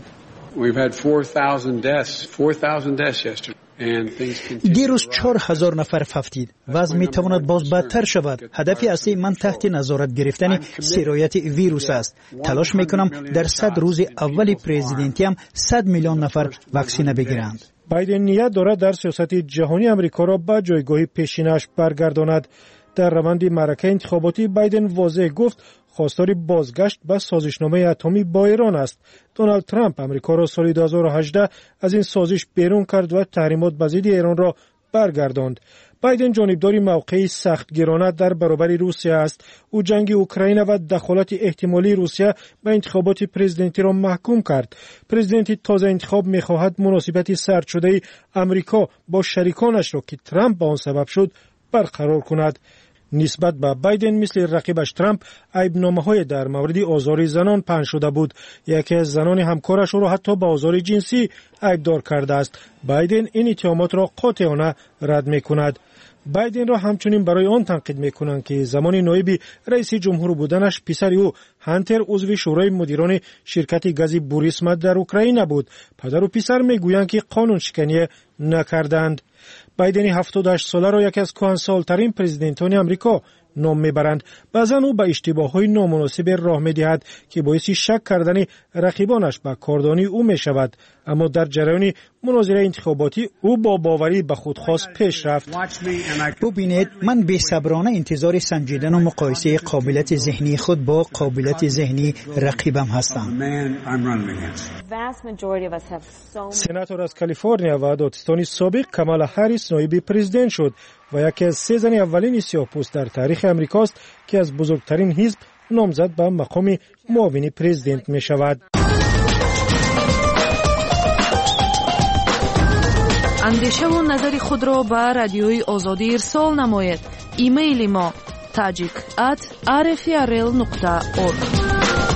دیروز 4,000 نفر فوتید. وضع میتواند باز بدتر شود. هدف اصلی من تحت نظارت گرفتن سرایت ویروس است. تلاش میکنم در 100 روز اول پرزیدنتی هم 100 میلیون نفر واکسینه بگیرند. بایدن نیت دارد در سیاست جهانی امریکا را به جایگاه پیشینش برگرداند. در روند معرکه انتخاباتی بایدن واضح گفت خواستار بازگشت به سازشنامه اتمی با ایران است. دونالد ترامپ امریکا را سال 2018 از این سازش بیرون کرد و تحریمات بر ضد ایران را برگرداند. بایدن جانبداری موقعی سختگیرانه در برابر روسیه است. او جنگ اوکراین و دخالت احتمالی روسیه به انتخابات پرزیدنتی را محکوم کرد. پرزیدنت تازه انتخاب می‌خواهد مناسبت سرد شده امریکا با شریکانش را که ترامپ به آن سبب شد برقرار کند. نسبت به بایدن مثل رقیبش ترامپ عیب‌نامه‌های در مورد آزار زنان پهن شده بود. یکی از زنان همکارش را حتی به آزار جنسی عیبدار کرده است. بایدن این اتهامات را قاطعانه رد می‌کند. بایدن را همچنین برای آن تنقید می‌کنند که زمان نایب رئیس جمهور بودنش پسر او هانتر عضو شورای مدیران شرکت گاز بوریسما در اوکراین بود. پدر و پسر می‌گویند که قانون شکنی نکردند. بایدن 78 ساله را یکی از کهنسال‌ترین پرزیدنتان امریکا نام میبرند. بعضا او به اشتباه‌های نامناسب راه می‌دهد که باعث شک کردن رقیبانش به کاردانی او می‌شود، اما در جریان مناظره انتخاباتی او با باوری به خودخواست پیش رفت. ببینید، من بی‌صبرانه انتظار سنجیدن و مقایسه قابلیت ذهنی خود با قابلیت ذهنی رقیبم هستم. سناتور از کالیفرنیا و دادستانی سابق کامالا هریس نایب پرزیدنت شد و یکی از 3 زن اولین سیاه‌پوست در تاریخ امریکاست که از بزرگترین حزب نامزد به مقام معاون پرزیدنت می شود. اندیشه و نظر خود را به رادیوی آزادی ارسال نمایید. ایمیل ما tajik@rfrl.org.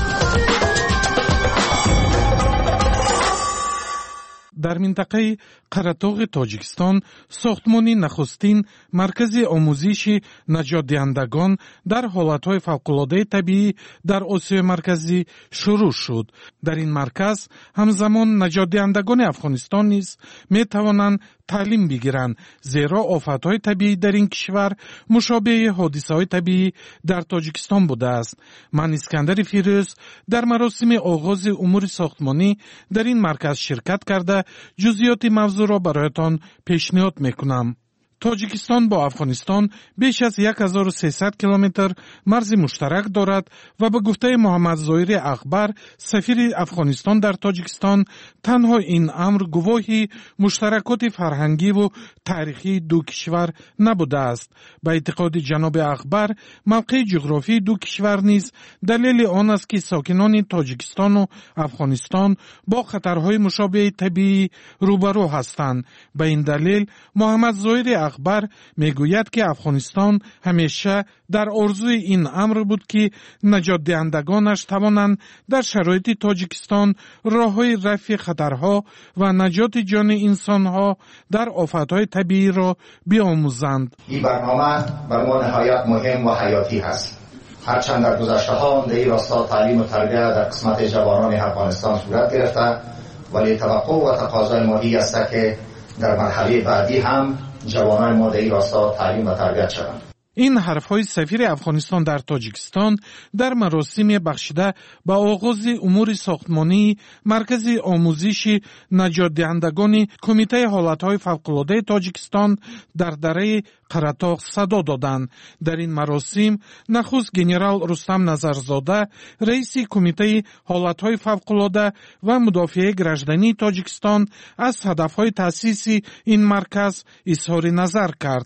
در منطقه قراتاغ تاجیکستان ساختمانی نخستین مرکز آموزش نجات دهندگان در حالتهای فوق‌العاده طبیعی در آسیای مرکزی شروع شد. در این مرکز همزمان نجات دهندگان افغانستان نیز می توانند تعلیم بگیرند، زیرا آفت‌های طبیعی در این کشور مشابه حادثه‌های طبیعی در تاجیکستان بوده است. من اسکندر فیروز در مراسم آغاز امور ساختمانی در این مرکز شرکت کرده جزئیات موضوع را برایتان پیشنهاد میکنم. تاجیکستان با افغانستان بیش از 1300 کیلومتر مرز مشترک دارد و به گفته محمد ظاهر اخبر سفیر افغانستان در تاجیکستان، تنها این امر گواهی مشترکات فرهنگی و تاریخی دو کشور نبوده است. به اعتقاد جناب اخبر، موقع جغرافی دو کشور نیز دلیل آن است که ساکنان تاجیکستان و افغانستان با خطرهای مشابه طبیعی روبرو هستند. به این دلیل محمد ظاهر اخبر میگوید که افغانستان همیشه در آرزوی این امر بود که نجات دهندگانش توانند در شرایط تاجیکستان راههای رفع خطرها و نجات جان انسانها در آفتهای طبیعی را بیاموزند. این برنامه بر ما نهایت مهم و حیاتی است. هرچند در گذشته ها در این راستا تعلیم و تربیت در قسمت جوانان افغانستان صورت گرفته، ولی توقع و تقاضای مادی است که در مرحله بعدی هم جوانان ما در این راستا تعلیم و تربیت شوند. این حرفهای سفیر افغانستان در تاجیکستان در مراسم بخشیده به آغاز امور ساختمانی مرکز آموزش نجات دهندگان کمیته حالتهای فوق‌العاده تاجیکستان در دره قراتاغ صدا دادند. در این مراسم نخست گنرال رستم نظرزاده، رئیس کمیته حالتهای فوق‌العاده و مدافع گراجدانی تاجیکستان، از هدفهای تأسیس این مرکز اظهار نظر کرد.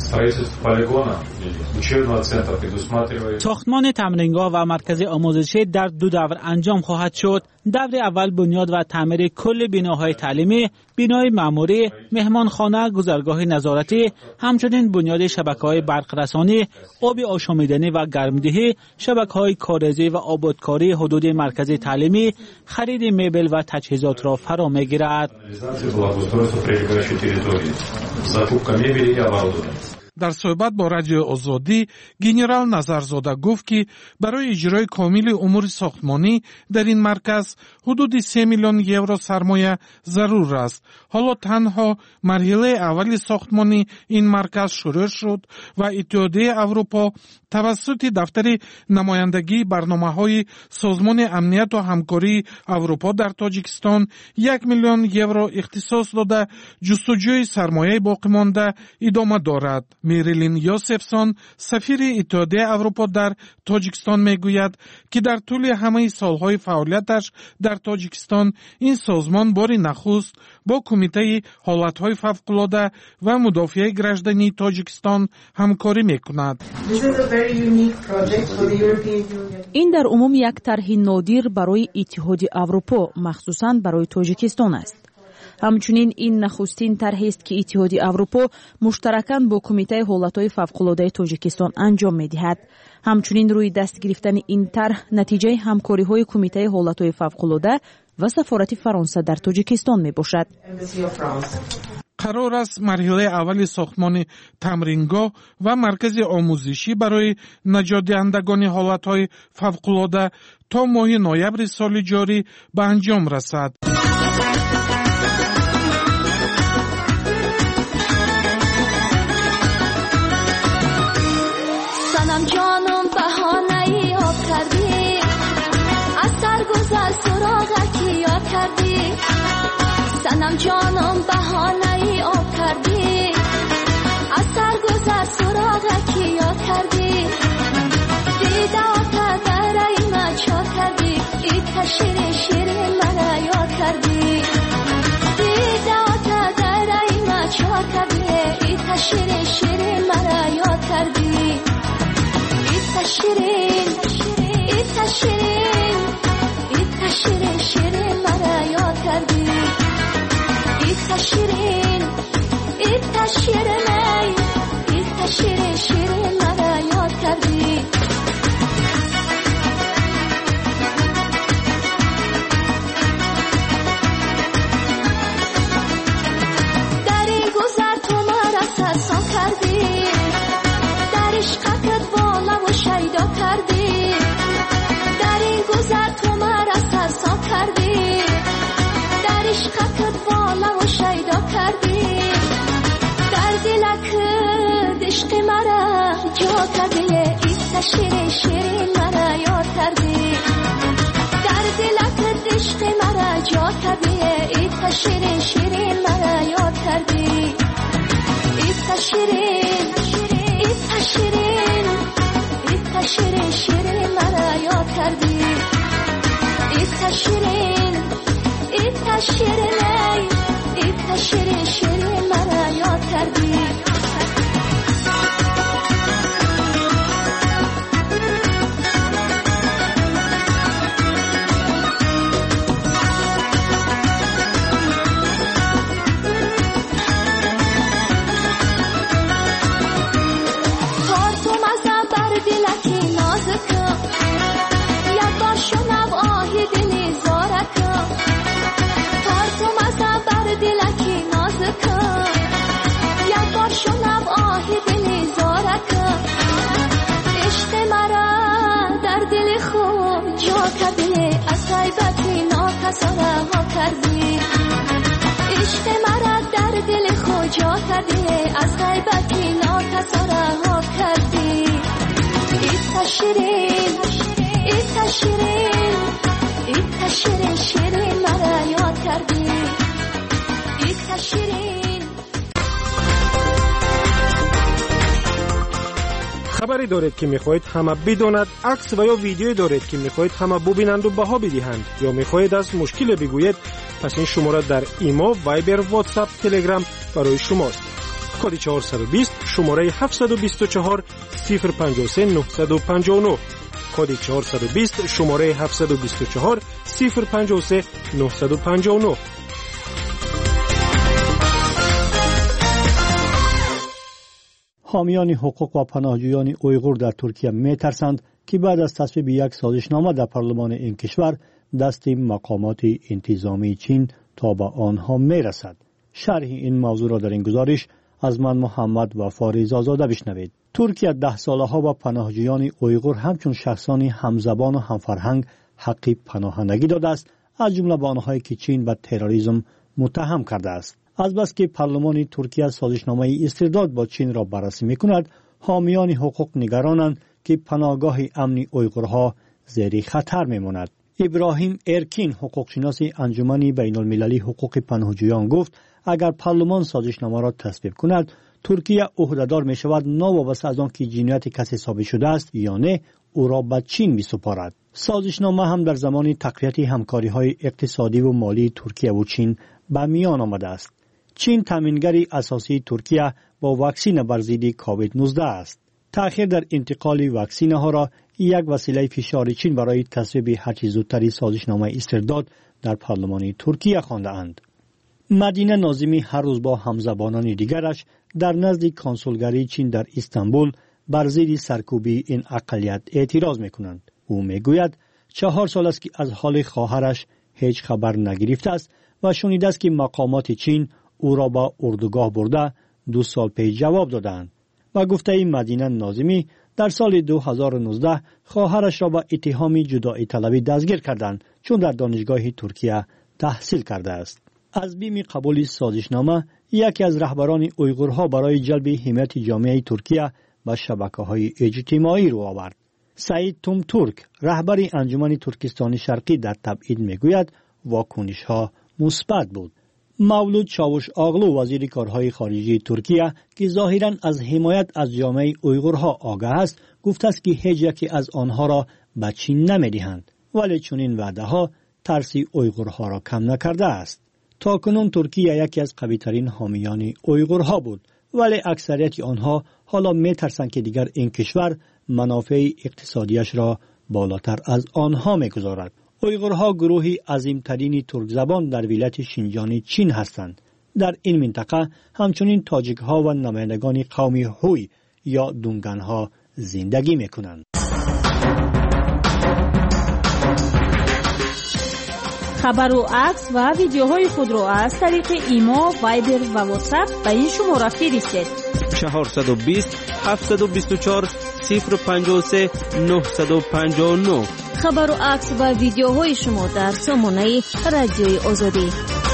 ساختمان تمرینگاه و مرکز آموزشی در 2 دور انجام خواهد شد. دور اول بنیاد و تعمیر کل بناهای تعلیمی، بنای معموری، مهمانخانه، گذرگاه نظارتی، همچنین بنیاد شبکه‌های برق‌رسانی، آب آشامیدنی و گرمدهی، شبکه‌های کاریزی و آبادکاری حدود مرکز تعلیمی، خرید مبل و تجهیزات را فرا می‌گیرد. در صحبت با رادیو آزادی، گنرال نظرزاده گفت که برای اجرای کامل امور ساختمانی در این مرکز حدود 3 میلیون یورو سرمایه ضرور است. حالا تنها مرحله اول ساختمانی این مرکز شروع شد و اتحادیه اروپا توسط دفتر نمایندگی برنامه‌های سازمان امنیت و همکاری اروپا در تاجیکستان 1 میلیون یورو اختصاص داده جستجوی سرمایه باقی مانده ادامه دارد. میریلین یوسفسون سفیر اتحادیه اروپا در تاجیکستان میگوید که در طول همه سالهای فعالیتش در تاجیکستان این سازمان بار نخست با کمیته حالتهای فوق‌العاده و مدافع گردنی تاجیکستان همکاری میکند. این در عموم یک طرح نادر برای اتحادیه اروپا مخصوصاً برای تاجیکستان است. همچنین این نخستین طرحی است که اتحادیه اروپا مشترکاً با کمیته حالتهای فوق‌العاده تاجیکستان انجام می‌دهد. همچنین روی دست گرفتن این طرح نتیجه همکاری‌های کمیته حالتهای فوق‌العاده و سفارت فرانسه در تاجیکستان میباشد. قرار است مرحله اول ساختمان تمرینگاه و مرکز آموزشی برای نجات دهندگان حالتهای فوق‌العاده تا ماه نوامبر سال جاری به انجام رسد. سنم جانم بهانه‌ای آب کردی، از سرگذر سراغکی یاد کردی. سنم جانم بهانه‌ای آب کردی، از سرگذر سراغکی یاد کردی. دیده آتا در ایمه چا کردی، ایتا شیرین شیرین مرا یاد کردی. دیده آتا در ایمه چا کردی، ایتا شیرین شیرین مرا یاد کردی. ایتا شیرین ایتا شیرین ایتا شیرین شیرین مرا یاد کردی. ایتا شیرین ایتا شیرین ایتا شیرین شیرین مرا یاد کردی. در این گذر تو مرا سرسام کردی، در عشقت بالا و شیدا کردی. در این گذر تو مرا سرسام کردی، در عشقت بالا و شیدا کردی. در دلک عشق مرا جا کردی، ایتا شیرین شیرین مرا یاد کردی. در دلک عشق مرا جا کردی، ایتا شیرین شیرین مرا یاد کردی. ایتا شیرین ایتا شیرین ایتا شیرین شیرین مرا یاد کردی. ایتا شیرین ایتا شیرین ایتا شیرین شیرین مرا یاد کردی. عشق مرا در دل خود جا کردی، از غیبتی ناکسا رها کردی. ایتا شیرین ایتا شیرین ایتا شیرین شیرین مرا یاد کردی. ایتا شیرین. خبری دارید که میخواهید همه بداند، عکس و یا ویدیویی دارید که میخواهید همه ببینند و بها بدهند، یا میخواهید از مشکل بگویید، پس این شماره در ایما، وایبر، واتساپ، تلگرام برای شماست. کد 420 شماره 724 053 959. کد 420 شماره 724 053 959. حامیان حقوق و پناهجویان اویغور در ترکیه می‌ترسند که بعد از تصویب یک سازشنامه در پارلمان این کشور دست مقامات انتظامی چین تا به آنها می‌رسد. شرح این موضوع را در این گزارش از من محمد و فاریز آزاده بشنوید. ترکیه 10 سالها با پناهجویان اویغور همچون شخصان همزبان و همفرهنگ حق پناهندگی داده است، از جمله با آنهایی که چین و تروریسم متهم کرده است. از بس که پارلمان ترکیه سازشنامه استرداد با چین را بررسی می‌کند، حامیان حقوق نگرانند که پناهگاه امنی اویغورها زیر خطر می‌ماند. ابراهیم ارکین، حقوقشناس انجمن بین‌المللی حقوق پناهجویان گفت اگر پارلمان سازشنامه را تصویب کند ترکیه عهدهدار می شود ناوابسته از آنکه جنایت کسی ثابت شده است یا نه او را به چین می سپارد. سازشنامه هم در زمان تقویت همکاری‌های اقتصادی و مالی ترکیه و چین به میان آمده است. چین تامینگری اساسی ترکیه با واکسن بر ضد کووید 19 است. تأخیر در انتقال واکسن ها را یک وسیله فشار چین برای تصویب هرچه زودتر سازشنامه استرداد در پارلمان ترکیه خوانده اند. مدینه ناظمی هر روز با همزبانان دیگرش در نزد کنسولگری چین در استانبول بر ضد سرکوبی این اقلیت اعتراض می‌کنند. او میگوید 4 سال است که از حال خواهرش هیچ خبر نگرفته است و شنیده است که مقامات چین او را با اردوگاه برده 2 سال پیش جواب دادند. و گفته مدینه ناظمی در سال 2019 خواهرش را با اتهام جدایی طلبی دستگیر کردند چون در دانشگاه ترکیه تحصیل کرده است. از بیم قبول سازشنامه یکی از رهبران اویغورها برای جلب حمایت جامعه ترکیه به شبکه‌های اجتماعی رو آورد. سعید تومتورک رهبر انجمن ترکستان شرقی در تبعید میگوید واکنش‌ها مثبت بود. مولود چاوش آغلو وزیر کارهای خارجی ترکیه که ظاهراً از حمایت از جامعه اویغورها آگاه است گفته است که هیچ یکی از آنها را به چین نمی‌دهند، ولی چنین وعده‌ها ترس اویغورها را کم نکرده است. تاکنون ترکیه یکی از قوی‌ترین حامیان اویغورها بود، ولی اکثریت آنها حالا می‌ترسند که دیگر این کشور منافع اقتصادیش را بالاتر از آنها می‌گذارد. اویغورها گروهی عظیمترین ترک زبان در ولایت شینجان چین هستند. در این منطقه همچنین تاجیک‌ها و نمایندگان قوم هوی یا دونگان‌ها زندگی می‌کنند. خبر و عکس و ویدیوهای خود را از طریق ایما، وایبر و واتساپ به این شماره فرستید. 420 724 053 959. خبر و عکس و ویدیوهای شما در سامانه رادیوی آزادی.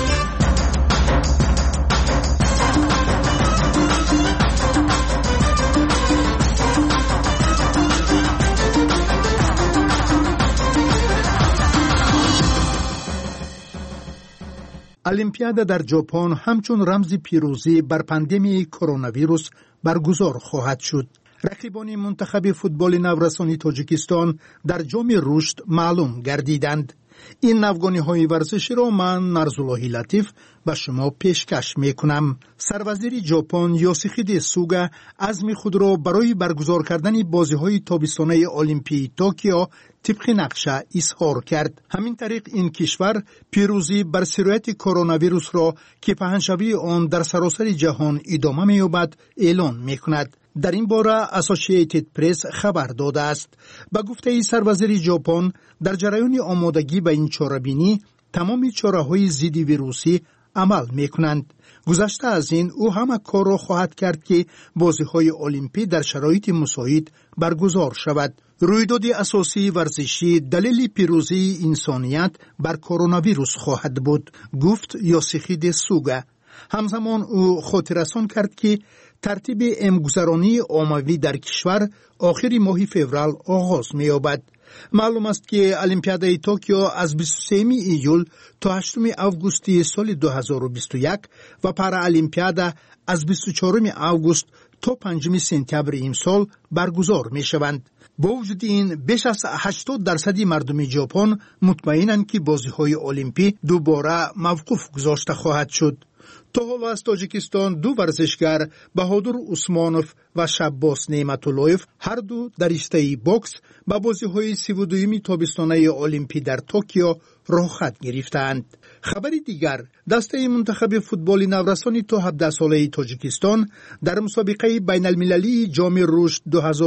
المپیاد در ژاپن همچون رمز پیروزی بر پاندمی کرونا ویروس برگزار خواهد شد. رقیبان منتخب فوتبال نورسانی تاجیکستان در جام رشد معلوم گردیدند. این نوگانی‌های ورزشی را من نرزاللهی لطیف به شما پیشکش می‌کنم. سروزیر ژاپن یوسیخیده سوگا عزم خود را برای برگزار کردن بازی‌های تابستانه المپیک توکیو طبق نقشه اظهار کرد. همین طریق این کشور پیروزی بر سرایت کرونا ویروس را که پهنشوی آن در سراسر جهان ادامه می‌یابد اعلان می‌کند. در این باره اسوسییتد پرس خبر داده است. به گفته سروزیر ژاپن در جریان آمادگی به این چاره‌بینی تمام چاره‌های ضد ویروسی عمل می‌کنند. گذشته از این او همه کار را خواهد کرد که بازی‌های المپیک در شرایط مساعد برگزار شود. رویداد اساسی ورزشی دلیل پیروزی انسانیت بر کرونا ویروس خواهد بود، گفت یوسیخیده سوگا. همزمان او خاطررسان کرد که ترتیب امگذرانی عمومی در کشور آخر ماه فوریه آغاز می‌یابد. معلوم است که المپیادای توکیو از 23 ایول تا 8 آگوست سال 2021 و پارالمپیادا از 24 آگوست تا 5 سپتامبر این سال برگزار می‌شوند. با وجود این بیش از 80% مردم ژاپن مطمئنند که بازی‌های المپیک دوباره موقوف گذاشته خواهد شد. تا حالا از تاجیکستان 2 ورزشگر بهادر عثمانوف و شباس نعمت‌اللهیف هر دو در رشته بوکس به بازی‌های 32 تابستانه المپیک در توکیو راه خط گرفتند. خبر دیگر، دسته منتخب فوتبال نورسانی تا 17 ساله تاجیکستان در مسابقه بین المللی جام رشد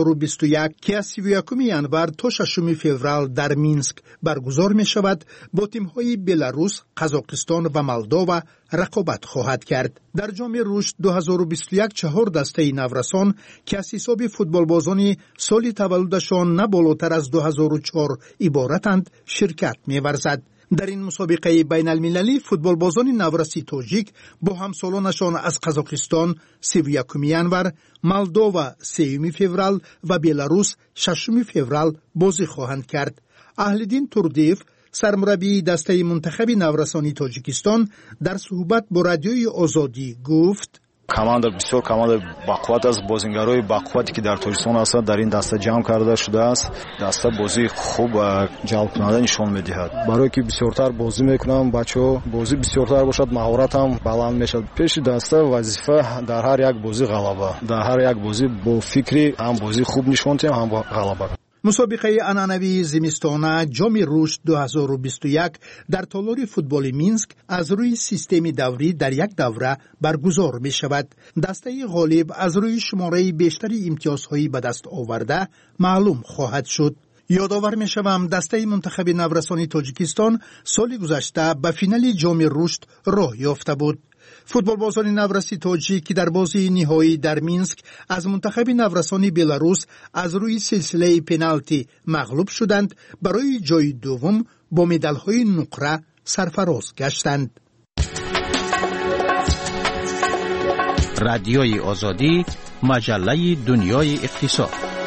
2021 که از 31 ژانویه تا 6 فوریه در مینسک برگزار می شود با تیم‌های بلاروس، قزاقستان و مولداوا رقابت خواهد کرد. در جام رشد 2021 4 دسته نورسان که از حساب فوتبال بازان سال تولدشان نه بالاتر از 2004 عبارتند شرکت می‌ورزد. در این مسابقه بین المللی فوتبال بازان نورسی تاجیک با همسالانشان از قزاقستان 31 ژانویه، مولداوا 3 فوریه و بلاروس 6 فوریه بازی خواهند کرد. اهلدین توردیف سرمربی دسته منتخب نورسانی تاجیکستان در صحبت با رادیوی آزادی گفت: команда бисёр команда бақувват аст. бозингарои бақуввате ки дар тоҷикистон ҳастанд дар ин даста ҷамъ карда шудааст. даста бозии хуб ҷалбкунанда нишон медиҳад. барое ки бисёртар бозӣ мекунанд бачаҳо, бозӣ бисёртар бошад, маҳорат ҳам баланд мешавад. пеши даста вазифа дар ҳар як бозӣ ғалаба, дар ҳар як бозӣ бо фикри ҳам бозӣ хуб нишон диҳем, ҳам ғалаба. مسابقه انعنوی زمستانه جام رشد 2021 در تالار فوتبال مینسک از روی سیستم دوری در یک دوره برگزار می شود. دسته غالب از روی شماره بیشتری امتیازهایی به دست آورده معلوم خواهد شد. یادآور می شوم دسته منتخب نورسان تاجیکستان سال گذشته به فینال جام رشد راه یافته بود. فوتبالبازان نورسی تاجیک که در بازی نهایی در مینسک از منتخب نورسان بلاروس از روی سلسله پنالتی مغلوب شدند، برای جای دوم با مدال‌های نقره سرفراز گشتند. رادیوی آزادی، مجله دنیای اقتصاد.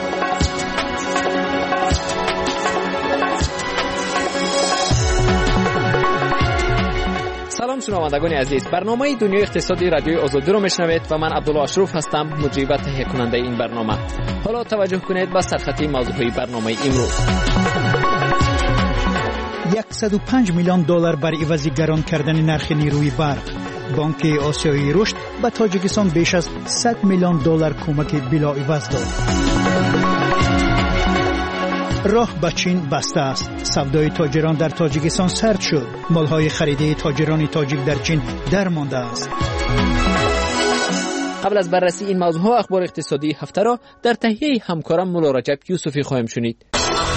سلام شنوندگان عزیز، برنامه دنیای اقتصادی رادیوی آزادی رو میشنوید و من عبدالله اشرف هستم، مجری و تهیه کننده این برنامه. حالا توجه کنید به سرخطی موضوعی برنامه امروز. 105 میلیون دلار بر عوض گران کردن نرخ نیروی برق. بانک آسیایی رشد به تاجیکستان بیش از 100 میلیون دلار کمک بلاعوض داد. راه به چین بسته است. سودای تاجران در تاجیکستان سرد شد. مالهای خریده تاجران تاجیک در چین درمانده است. قبل از بررسی این موضوع اخبار اقتصادی هفته را در تهیه همکارم مولا رجب یوسفی خواهیم شنید.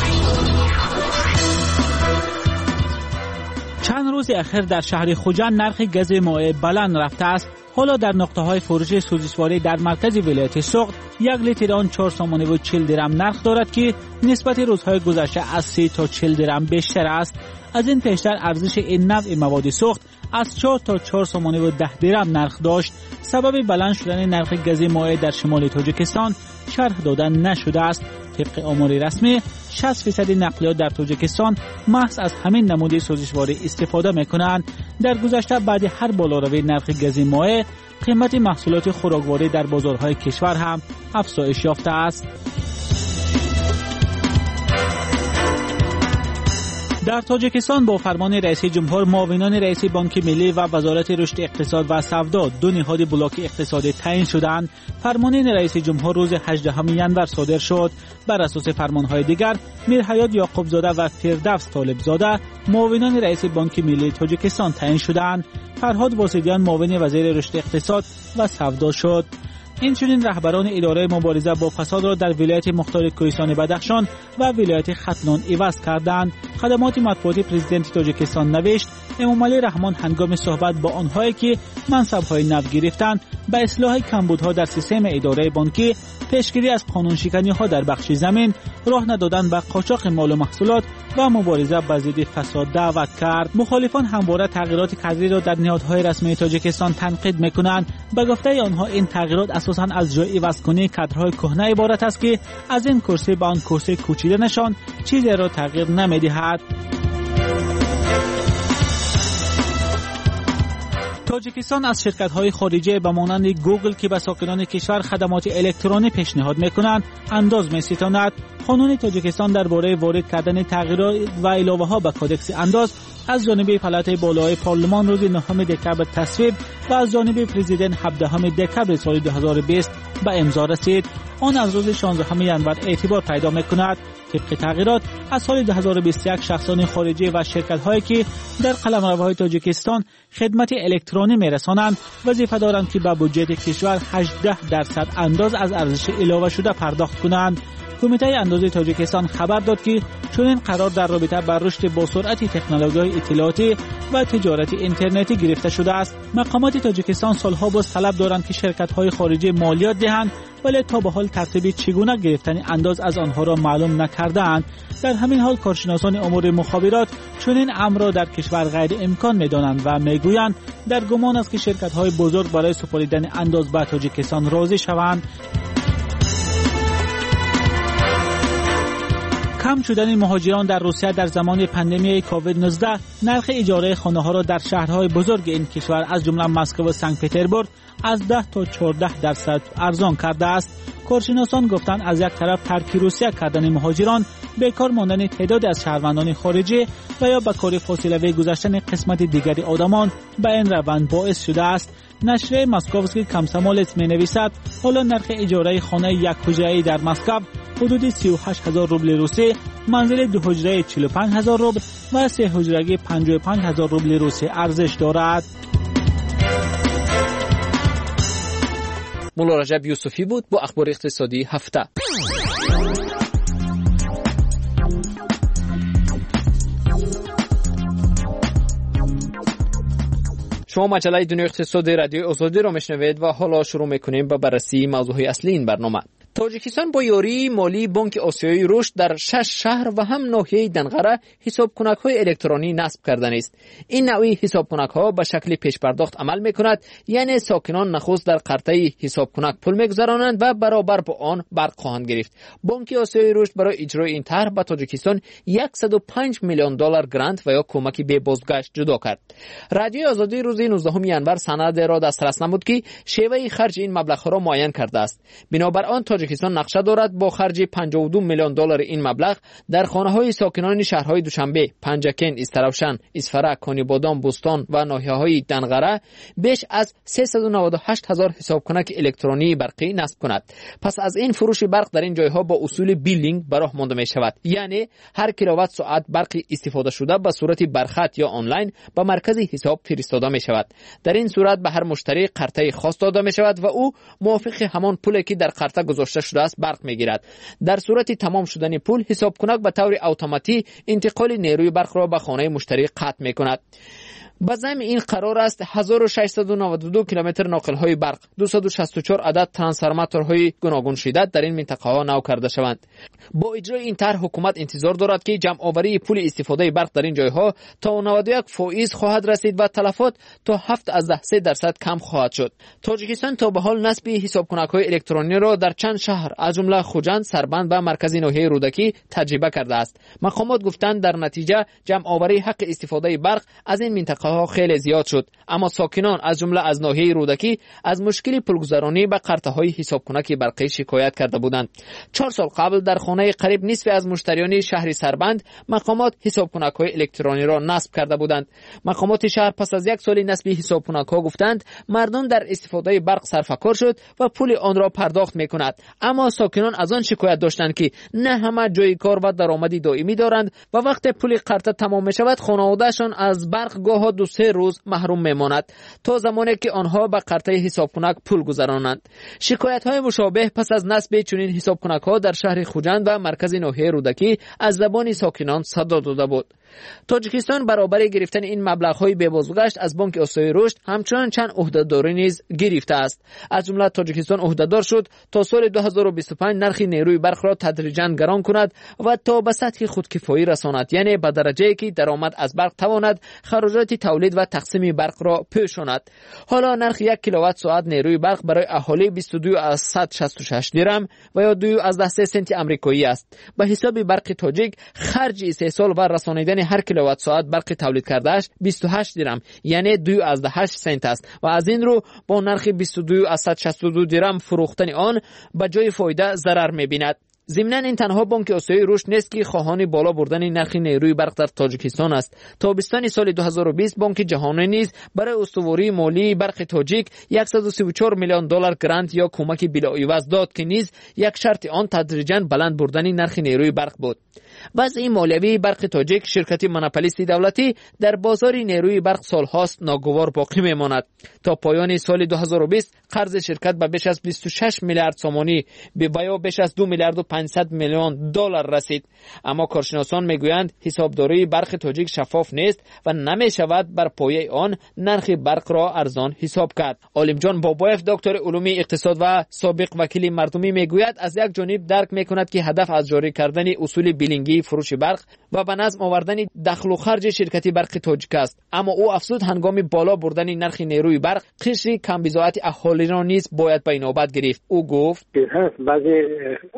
چند روز اخیر در شهر خوجند نرخ گاز مایع بلند رفته است. حالا در نقطه‌های فروش سوزیسواری در مرکز ولایت سوخت 1 لیتر آن 4 تومان و 40 درم نرخ دارد که نسبت روزهای گذشته از 30 تا 40 درم بیشتر است. از این پیشتر ارزش این نوع مواد سوخت از 4 تا 4 تومان و 10 درم نرخ داشت. سبب بلند شدن نرخ گاز مایع در شمال تاجیکستان شرح داده نشده است. طبق آمار رسمی 60% نقلیات در تاجیکستان محض از همین نمود سوزیسواری استفاده میکنند. در گذشته بعد هر بالاروی نرخ گاز مایع قیمت محصولات خوراکواری در بازارهای کشور هم افزایش یافته است. در تاجیکستان با فرمان رئیس جمهور معاونان رئیس بانک ملی و وزارت رشد اقتصاد و سودا دو نهاد بلاک اقتصادی تعیین شدند. فرمان رئیس جمهور روز 18 ینور صادر شد. بر اساس فرمانهای دیگر میرحیات یعقوبزاده و فردوس طالبزاده معاونان رئیس بانک ملی تاجیکستان تعیین شدند. فرهاد واسدیان معاون وزیر رشد اقتصاد و سودا شد. این چنین رهبران اداره مبارزه با فساد را در ولایت مختار کوهستان بدخشان و ولایت ختلان عوض کردند. خدمات مطبوعاتی پرزیدنت تاجیکستان نوشت امامعلی رحمان هنگام صحبت با آنهایی که منصب‌های نو گرفتند به اصلاح کمبودها در سیستم اداره بانکی، پیشگیری از قانونشکنی‌ها در بخش زمین، راه ندادن به قاچاق مال و محصولات و مبارزه با ضد فساد دعوت کرد. مخالفان همواره تغییرات کادری را در نهادهای رسمی تاجیکستان تنقید می‌کنند. به گفته آنها این تغییرات اساساً از جای عوض‌کنی کادرهای کهنه عبارت است که از این کرسی به آن کرسی کوچیدنشان چیزی را تغییر نمی‌دهد. تاجیکستان از شرکت‌های خارجی به مانند گوگل که به ساکنان کشور خدمات الکترونی پیشنهاد می‌کنند انداز می‌ستاند. قانون تاجیکستان درباره وارد کردن تغییرات و علاوه‌ها به کدکس انداز از جانب پالات بالای پارلمان روز 9 دکبر تصویب و از جانب پرزیدنت 17 دکبر سال 2020 به امضا رسید. آن از روز 16 ژانویه اعتبار پیدا می‌کند. طبق تغییرات از سال 2021 شخصان خارجی و شرکت‌هایی که در قلمروهای تاجیکستان خدمت الکترونی می‌رسانند وظیفه دارند که به بودجه کشور 18% انداز از ارزش علاوه شده پرداخت کنند. کمیته انداز تاجیکستان خبر داد که چون این قرار در رابطه با رشد با سرعت تکنولوژی اطلاعاتی و تجارت اینترنتی گرفته شده است. مقامات تاجیکستان سالها باز طلب دارند که شرکت‌های خارجی مالیات دهند، ولی تا به حال ترتیب چگونه گرفتن انداز از آنها را معلوم نکرده‌اند. در همین حال کارشناسان امور مخابرات چون این امر را در کشور غیر امکان می‌دانند و می‌گویند در گمان است که شرکت‌های بزرگ برای سپردن انداز به تاجیکستان راضی شوند. کم شدن مهاجران در روسیه در زمان پاندمی کووید 19 نرخ اجاره خانه‌ها را در شهرهای بزرگ این کشور از جمله مسکو و سنت پترزبورگ از 10 تا 14% ارزان کرده است. کارشناسان گفتند از یک طرف ترک روسیه کردن مهاجران، بیکار ماندن تعداد از شهروندان خارجی و یا به کار فاصله‌ای گذاشتن قسمت دیگری آدمان به این روند باعث شده است. نشریه مسکووسکی کامسومولتس می‌نویسد حالا نرخ اجاره خانه یک حجره‌ای در مسکو حدود 38000 روبل روسی، منزل 2 حجره 45000 روبل و 3 حجره‌ای 55000 روبل روسی ارزش دارد. مولا رجب یوسفی بود با اخبار اقتصادی هفته. شما مجله دنیای اقتصادی رادیوی آزادی را میشنوید و حالا شروع میکنیم با بررسی موضوعهای اصلی این برنامه. تاجیکستان با یاری مالی بانک آسیایی رشد در 6 شهر و هم ناحیه دنغره حساب‌کنک‌های الکترونی نصب کردن است. این نوعی حساب‌کنک‌ها به شکل پیش پرداخت عمل می‌کند، یعنی ساکنان نخست در قرطه حساب‌کنک پول می‌گذرانند و برابر با آن برق خواهند گرفت. بانک آسیایی رشد برای اجرای این طرح به تاجیکستان 105 میلیون دلار گرانت و یا کمک به بازگشت جدا کرد. رادیوی آزادی روز 19 ینور سند را دسترس نمود که شیوه خرج این مبلغ را معین کرده است. بنابر آن تاجیکستان نقشه دارد با خرج 52 میلیون دلار این مبلغ در خانه‌های ساکنان شهرهای دوشنبه، پنجکن، استراوشن، اسفرک، کانیبادان، بوستان و ناحیه‌های دنغره بیش از 398,000 حسابکنک الکترونی برقی نصب کند. پس از این فروش برق در این جایها با اصول بیلینگ به راه مانده می شود، یعنی هر کیلووات ساعت برق استفاده شده به صورت برخط یا آنلاین به مرکز حساب فرستاده می شود. در این صورت به هر مشتری قرطه خاص داده می شود و او موافق همان پولی که در قرطه گذاشته شده است برق میگیرد. در صورت تمام شدن پول حساب کنک به طور اتوماتیک انتقال نیروی برق را به خانه مشتری قطع میکند. با ضمن این قرار است 1692 کیلومتر ناقل‌های برق، 264 عدد ترانسفورماتورهای گوناگون شدت در این منطقه ها نو کرده شوند. با اجرای این طرح حکومت انتظار دارد که جمع آوری پول استفاده برق در این جایها تا 91% خواهد رسید و تلفات تا 7% کم خواهد شد. تاجیکستان تا به حال نصب حساب‌کنک‌های الکترونی را در چند شهر از جمله خوجند، سربند و مرکزی ناحیه رودکی تجربه کرده است. مقامات گفتند در نتیجه جمع آوری حق استفاده برق از این منطقه خیلی زیاد شد، اما ساکنان از جمله از ناحیه رودکی از مشکل پولگذرانی به قرطه‌های حسابکنک برقی شکایت کرده بودند. 4 سال قبل در خانه قریب نصف از مشتریان شهر سربند مقامات حسابکنک‌های الکترونی را نصب کرده بودند. مقامات شهر پس از 1 سال نصب حسابکنک‌ها گفتند مردم در استفاده برق سرفکار شد و پول آن را پرداخت می‌کند، اما ساکنان از آن شکایت داشتند که نه همه جای کار و درآمدی دائمی دارند و وقتی پول قرطه تمام می‌شود خانواده‌شان از برق گاه 2-3 روز محروم میماند تا زمانی که آنها به قرطه حسابکنک پول گذرانند. شکایت‌های مشابه پس از نصب چنین حسابکنک‌ها در شهر خوجند و مرکز ناحیه رودکی از زبان ساکنان صدا داده بود. تاجیکستان برابر گرفتن این مبلغ‌های بازگشت از بانک آسیایی رشد همچنان چند عهده‌داری نیز گرفته است. از جمله تاجیکستان عهده‌دار شد تا سال 2025 نرخ نیروی برق را تدریجاً گران کند و تا به سطح خودکفایی رساند، یعنی به درجه‌ای که درآمد از برق تواند خراجات تولید و تقسیم برق را پوشاند. حالا نرخ 1 کیلووات ساعت نیروی برق برای اهالی 22.66 درم و یا 2.10 سنت آمریکایی است. به حساب برق تاجیک خرج استحصال و رسانیدن هر کیلووات ساعت برق تولید کردهش 28 درم یعنی 2.8 سنت است و از این رو با نرخ 22.62 درم فروختن آن به جای فایده ضرر می‌بیند. ضمناً این تنها بانک آسیایی رشد نیست که خواهان بالا بردن نرخ نیروی برق در تاجیکستان است. تابستان سال 2020 بانک جهانی نیز برای استواری مالی برق تاجیک 134 میلیون دلار گرانت یا کمک بلاعوض داد که نیز یک شرط آن تدریجاً بلند بردن نرخ نیروی برق بود. وضع مالیوی برق تاجیک شرکت مونوپولیستی دولتی در بازار نیروی برق سالهاست ناگوار باقی میماند. تا پایان سال 2020 قرض شرکت به بیش از 26 میلیارد سومانی به یا بیش از 2 میلیارد و 500 میلیون دلار رسید. اما کارشناسان میگویند حسابداری برق تاجیک شفاف نیست و نمیشود بر پایه آن نرخ برق را ارزان حساب کرد. عالم جان بابایف دکتر علوم اقتصاد و سابق وکیل مردمی میگوید از یک جانب درک میکند که هدف از جاری کردن اصول بیلینگی فروش برق و به نظم آوردن دخل و خرج شرکتی برق تاجیک است، اما او افزود هنگام بالا بردن نرخ نیروی برق قشری کم بضاعت اهالی را نیز باید به نوبت گرفت. او گفت بعضی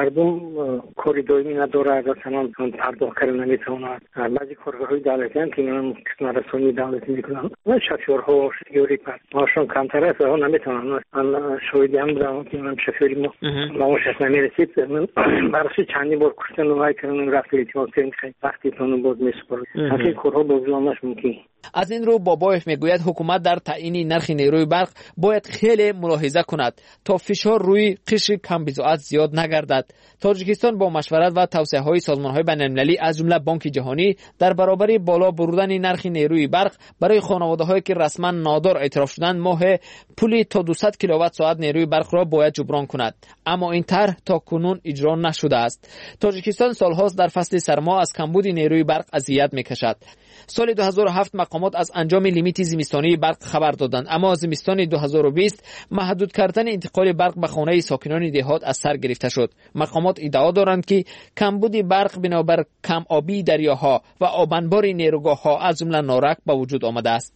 مردم کاری دائمی نداره و تمام پرداخت کردن نمیتونه. بعضی کارگاه‌های دولتی هم که اینا قسمت رسانی دولتی میکنن و شفیرها شفیری پس ماشون کمتر است و نمیتونن. من شاهدی هم بودم که من شفیری ما معاشش نمیرسید. من برای چندی بار کشتن و کردن رفت اعتماد کردن وقتی تونو باز میسپرد. همین کارها بازنامش ممکن. از این رو بابایف میگوید حکومت در تعیین نرخ نیروی برق باید خیلی ملاحظه کند تا فشار روی قشر کم بضاعت زیاد نگردد. تاجیکستان با مشورت و توصیه‌های سازمان‌های بین‌المللی از جمله بانک جهانی در برابر بالا بردن نرخ نیروی برق برای خانواده‌هایی که رسما نادار اعتراف شدند ماه پولی تا 200 کیلووات ساعت نیروی برق را باید جبران کند، اما این طرح تا کنون اجرا نشده است. تاجیکستان سال‌هاست در فصل سرما از کمبود نیروی برق اذیت می‌کشد. سال 2007 مقامات از انجام لیمیت زمستانی برق خبر دادند، اما زمستان 2020 محدود کردن انتقال برق به خانه ساکنان دهات از سر گرفته شد. مقامات ادعا دارند که کمبود برق بنابر کم آبی دریاها و آبانبار نیروگاه‌ها از جمله نارک به وجود آمده است.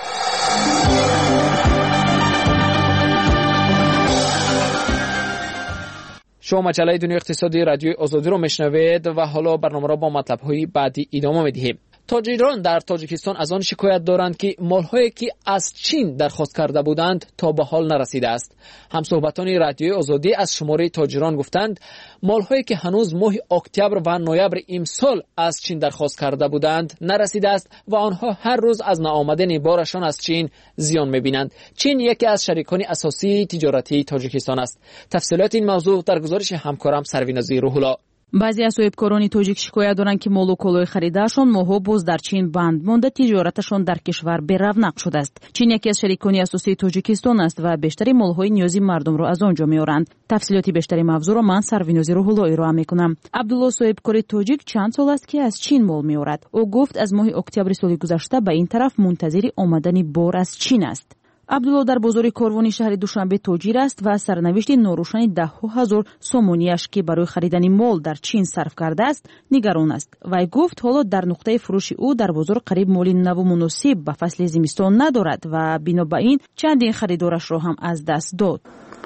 شما مجله دنیای اقتصادی رادیوی آزادی رو میشنوید و حالا برنامه را با مطلب‌های بعدی ادامه می‌دهیم. تاجران در تاجیکستان از آن شکایت دارند که مال‌هایی که از چین درخواست کرده بودند تا به حال نرسیده است. همصحبتان رادیوی آزادی از شماره تاجران گفتند مال‌هایی که هنوز ماه اکتبر و نوامبر امسال از چین درخواست کرده بودند نرسیده است و آنها هر روز از ناآمدن بارشان از چین زیان می‌بینند. چین یکی از شریکان اساسی تجارتی تاجیکستان است. تفصیلات این موضوع در گزارش همکارم سروینازی روح‌الله. баъзе аз соҳибкорони тоҷик шикоят доранд ки молу колои харидаашон моҳҳо боз дар чин банд монда тиҷораташон дар кишвар беравнақ шудааст. чин яке аз шарикони асосии тоҷикистон аст ва бештари молҳои ниёзи мардумро аз он ҷо меоранд. тафсилоти бештари мавзӯъро ман сарвинози рӯҳулло ироа мекунам. абдулло соҳибкори тоҷик чанд сол аст ки аз чин мол меорад. ӯ гуфт аз моҳи октябри соли гузашта ба ин тараф мунтазири омадани бор аз чин аст. абдулло дар бозори корвони шаҳри душанбе тоҷир аст ва сарнавишти норӯшани даҳҳо ҳазор сомониаш ки барои харидани мол дар чин сарф кардааст нигарон аст. вай гуфт ҳоло дар нуқтаи фурӯши ӯ дар бозор қариб моли наву муносиб ба фасли зимистон надорад ва бино ба ин чандин харидорашро ҳам аз даст дод.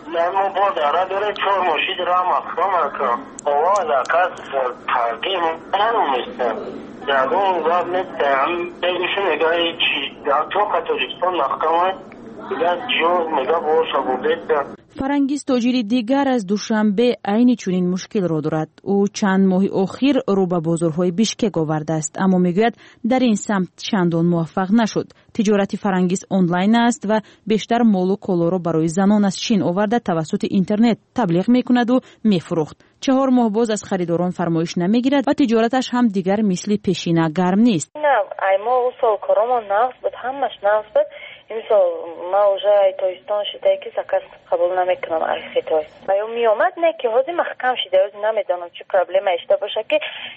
фарангиз тоҷири дигар аз душанбе айни чунин мушкилро дорад. ӯ чанд моҳи охир рӯ ба бозорҳои бишкек овардааст, аммо мегӯяд дар ин самт чандон муваффақ нашуд. тиҷорати фарангиз онлайн аст ва бештар молу колоро барои занон аз чин оварда тавассути интернет таблиғ мекунаду мефурӯхт. 4 моҳ боз аз харидорон фармоиш намегирад ва тиҷораташ ҳам дигар мисли пешина гарм нест. имсол ма уже тоистон шиде ки заказ қабул намекунам архитой ва миомад не ки ҳозир маҳкам шиде ҳозир намедонам чӣ проблема ишта боша ки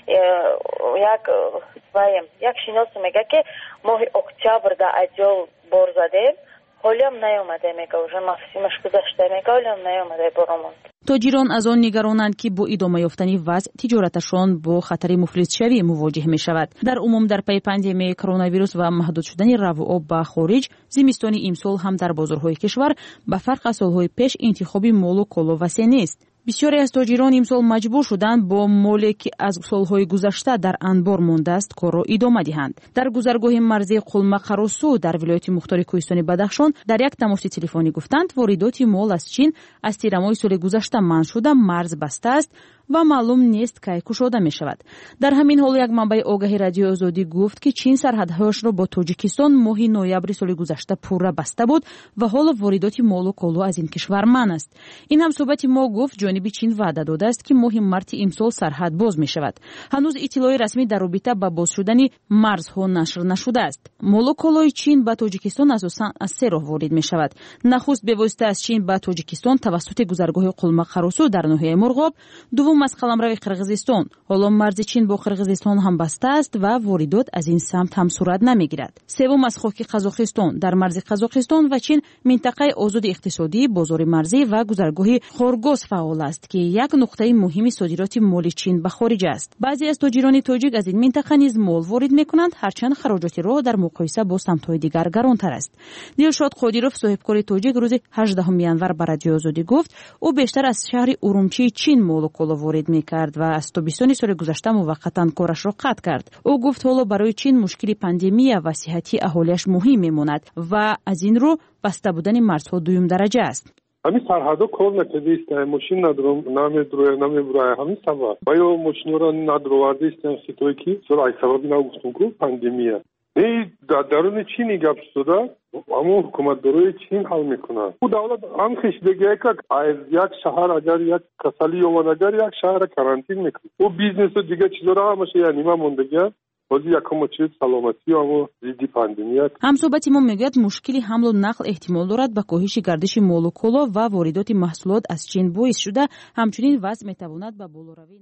як шинос мега ки моҳи октябр да аҷол бор задем ҳолиам наёмаде мега уже мавсимаш гузашта мега ҳолиам наёмаде боромон. тоҷирон аз он нигаронанд ки бо идома ёфтани вазъ тиҷораташон бо хатари муфлисшавӣ мувоҷиҳ мешавад. дар умум дар пайи пандемияи коронавирус ва маҳдуд шудани равооб ба хориҷ зимистони имсол ҳам дар бозорҳои кишвар ба фарқ аз солҳои пеш интихоби молу коло васеъ нест. бисёре аз тоҷирон имсол маҷбур шуданд бо моле ки аз солҳои гузашта дар анбор мондааст корро идома диҳанд. дар гузаргоҳи марзии қулмақаросу дар вилояти мухтори кӯҳистони бадахшон дар як тамоси телефонӣ гуфтанд воридоти мол аз чин аз тирамоҳи соли гузашта манъ шуда марз бастааст ва маълум нест кай кушода мешавад. дар ҳамин ҳол як манбаи огаҳи радиои озодӣ гуфт ки чин сарҳадҳояшро бо тоҷикистон моҳи ноябри соли гузашта пурра баста буд ва ҳоло воридоти молу коло аз ин кишвар манъ аст. ин ҳамсоҳбати мо гуфт ҷониби чин ваъда додааст ки моҳи марти имсол сарҳад боз мешавад. ҳанӯз иттилои расмӣ дар робита ба боз шудани марзҳо нашр нашудааст. молу колои чин ба тоҷикистон асосан аз се роҳ ворид мешавад. нахуст бевосита аз чин ба тоҷикистон тавассути гузаргоҳи қулмақаросу дар ноҳияи мурғоб, аз қаламрави қирғизистон. ҳоло марзи чин бо қирғизистон ҳам баста аст ва воридот аз ин самт ҳам сурат намегирад. севум аз хоки қазоқистон. дар марзи қазоқистон ва чин минтақаи озоди иқтисодӣ, бозори марзӣ ва гузаргоҳи хоргоз фаъол аст ки як нуқтаи муҳими содироти моли чин ба хориҷ аст. баъзе аз тоҷирони тоҷик аз ин минтақа низ мол ворид мекунанд, ҳарчанд хароҷоти роҳ дар муқоиса бо самтҳои дигар гаронтар аст. дилшод қодиров соҳибкори тоҷик рӯзи 18 январ ба радиои озодӣ гуфт ӯ бештар аз шаҳри урумчии чин молу коло وارد میکرد و از تابستان سال گذشته موقتا کارش را قطع کرد. او گفت حالا برای چین مشکل پاندمی و صحتی اهالیش مهم میماند و از این رو بسته بودن مرزها دوم درجه است. همین سرحدها کار نکرده است، ماشین ندارم، نمیبره همین سبب. باید ماشین را ندروارده است خطایی که سر سبب نگفتم که پاندمیه. این درون چینی گپ شده، اما حکومت دروی چین حل میکنه. او دولت هم خشدگی که از یک شهر اگر یک کسلی اومد اگر یک شهر کرانتین میکنه. او بیزنس و دیگه چیزا را همشه یعنی ما موندگی. بازی یکم چیز سلامتی و ضد پاندمی است. همصحبت ما میگوید مشکلی حمل و نقل احتمال دارد به کاهش گردش مال و کالا و واردات محصولات از چین باعث شده، همچنین وضع میتواند به بالاروی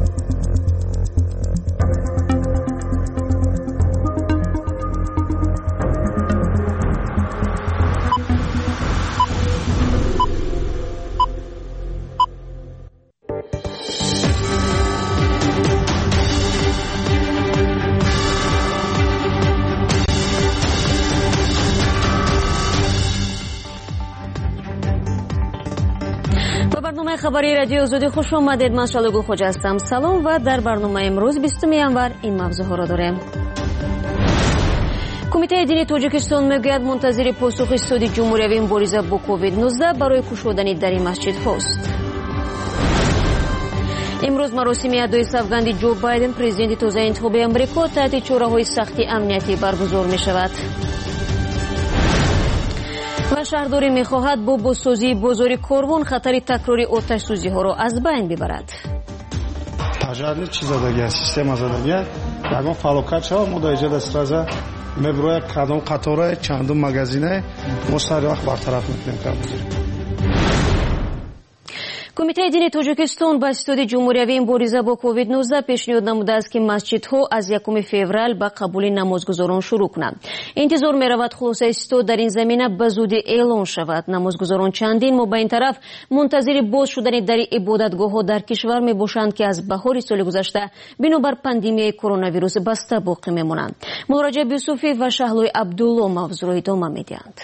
برنامه خبری رادیو آزادی خوش آمدید. من شالگو خوج هستم. سلام و در برنامه امروز 20 ینور این موضوع را داریم. کمیته دینی تاجیکستان میگوید منتظر پاسخ سعودی جمهوری مبارزه با کووید 19 برای گشودن در مسجد هاست. امروز مراسم ادای سوگند جو بایدن پرزیدنت تازه انتخابی آمریکا تحت چاره‌های سختی امنیتی برگزار می شود. و شهرداری می‌خواهد با بازسازی بازار کاروان خطر تکراری آتش سوزی ها را از بین ببرد. پژار چیزا دیگه سیستم از دیگه یگان فالوکات ها مدایجه دسترازه میبروی کدام قطاره چندم مغازینه مستری وقت برطرف میکنیم که کمیته دینی تاجیکستان با استاد جمهوری مبارزه با کووید 19 پیشنهاد نموده است که مسجدها از 1 فوریه به قبول نمازگزاران شروع کنند. انتظار می‌رود خلاصه استاد در این زمینه به زودی اعلان شود. نمازگزاران چندین مابین طرف منتظر باز شدن در عبادتگاه‌ها در کشور میباشند که از بهار سال گذشته بنابر پاندمی کرونا ویروس بسته باقی میمانند. مراجع یوسفی و شهلوی عبدالله موضوع را ادامه میدهند.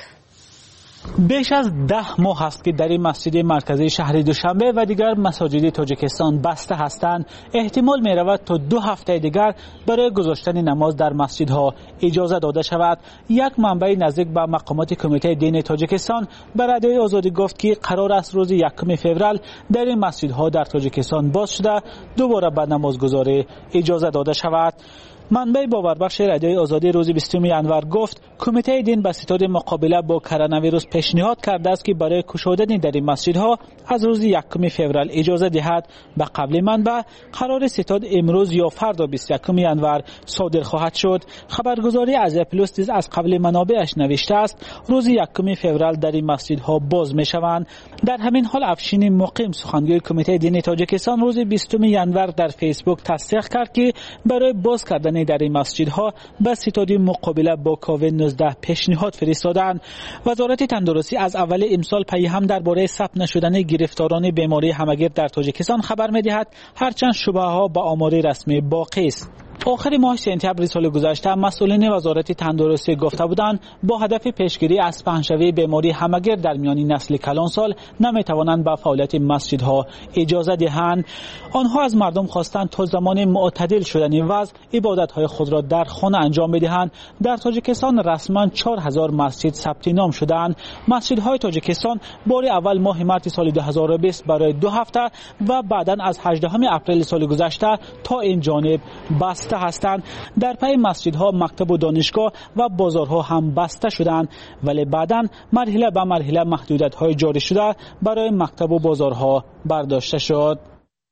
بیش از 10 ماه است که در این مسجد مرکزی شهر دوشنبه و دیگر مساجد تاجیکستان بسته هستند. احتمال می رود تا 2 هفته دیگر برای گذاشتن نماز در مسجدها اجازه داده شود. یک منبع نزدیک به مقامات کمیته دینی تاجیکستان به رادیوی آزادی گفت که قرار است روز 1 فوریه در این مسجدها در تاجیکستان باز شده دوباره به نمازگزاری اجازه داده شود. منبع باوربخش رادیوی آزادی روز 20 ینور گفت کمیته دین به ستاد مقابله با کرونا ویروس پیشنهاد کرده است که برای گشودن در این مسجدها از روز 1 فوریه اجازه دهد. به قبل منبع قرار ستاد امروز یا فردا 21 ینور صادر خواهد شد. خبرگزاری از پلوس از قبل منابعش نوشته است روز 1 فوریه در این مسجدها باز میشوند. در همین حال افشین مقیم سخنگوی کمیته دینی تاجیکستان روز 20 ینور در فیسبوک تصدیق کرد که برای باز کردن در این مسجدها به ستاد مقابله با کووید 19 پیشنهاد فرستادند. وزارت تندرستی از اول امسال پی هم درباره ثبت نشدن گرفتاران بیماری همگیر در تاجیکستان خبر می‌دهد، هرچند شبهه ها با آمار رسمی باقی است. آخر ماه سپتامبر سال گذشته مسئولین وزارت تندرستی گفته بودند با هدف پیشگیری از پهنشوی بیماری همگیر در میان نسل کلانسال نمیتوانند به فعالیت مسجدها اجازه دهند. آنها از مردم خواستند تا زمان معتدل شدن وضع عبادت‌های خود را در خانه انجام بدهند. در تاجیکستان رسما 4000 مسجد ثبت نام شدند. مسجدهای تاجیکستان بار اول ماه مارس سال 2020 برای 2 هفته و بعداً از 18 اپریل سال گذشته تا این جانب بسته هستند. در پی مسجدها مکتب و دانشگاه و بازارها هم بسته شدند، ولی بعداً مرحله به مرحله محدودیت‌های جاری شده برای مکتب و بازارها برداشته شد.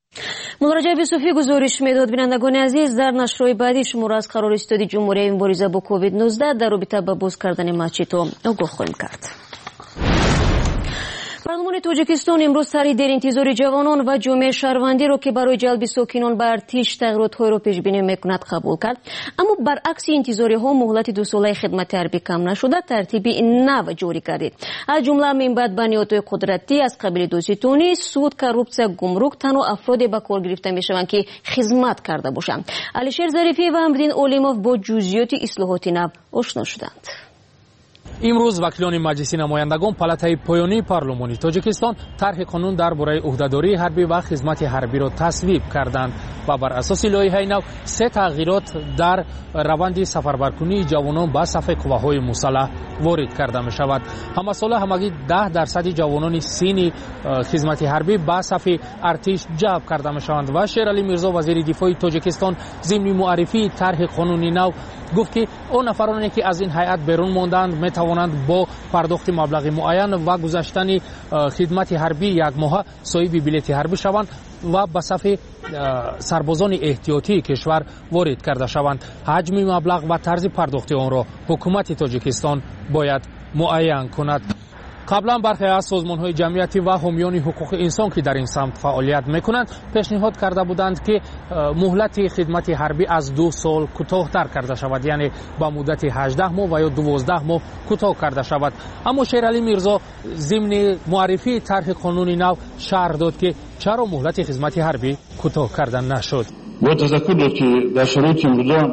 مراجع یوسفی گزارش میداد. بینندگان عزیز، در نشرهای بعدی شما را از قرار استاد جمهوری مبارزه با کووید 19 در رابطه با باز کردن مسجدها آگاه خواهیم کرد. پارلمان تاجیکستان امروز سری در انتظار جوانان و جامعه شهروندی را که برای جلب ساکنان به ارتش تغییرات‌های را پیش بینی میکند قبول کرد، اما برعکس انتظارها مهلت 2 ساله خدمت حربی کم نشده ترتیب نو جاری کردید. از جمله منبع بنیادهای قدرتی از قبیل دوستانی، سود، کروپسیا، گمرک تنها افراد به کار گرفته میشوند که خدمت کرده باشند. علیشیر ظریفی و امردین اولیموف با جزئیات اصلاحات نو آشنا شدند. امروز وکیلان مجلسی نمایندگان پالاتای پایانی پارلمانی تاجیکستان طرح قانون درباره عهدهداری حربی و خدمت حربی را تصویب کردند و بر اساس لایحه نو 3 تغییرات در روند سفربرکنی جوانان به صف قواهای مسلح وارد کرده می شود. همساله همگی 10% جوانان سین خدمت حربی به صف ارتش جلب کرده می شوند و شیرعلی میرزا وزیر دفاع تاجیکستان ضمن معرفی طرح قانونی نو گفت که اون نفرانی که از این هیئت بیرون ماندند می توانند با پرداخت مبلغ معین و گذاشتن خدمت حربی 1 ماه صاحب بلیط حربی شوند و به صف سربازان احتیاطی کشور وارد کرده شوند. حجم مبلغ و طرز پرداخت آن را حکومت تاجیکستان باید معین کند. قبلا برخی از سازمان‌های جمعیتی و حامیان حقوق انسان که در این سمت فعالیت می‌کنند پیشنهاد کرده بودند که مهلت خدمت حربی از 2 سال کوتاه‌تر کرده شود، یعنی با مدت 18 ماه و یا 12 ماه کوتاه کرده شود. اما شیرعلی میرزا ضمن معرفی طرح قانونی نو شرح داد که چرا مهلت خدمت حربی کوتاه کردن نشد. با تذکر داد که در شرایط امروزه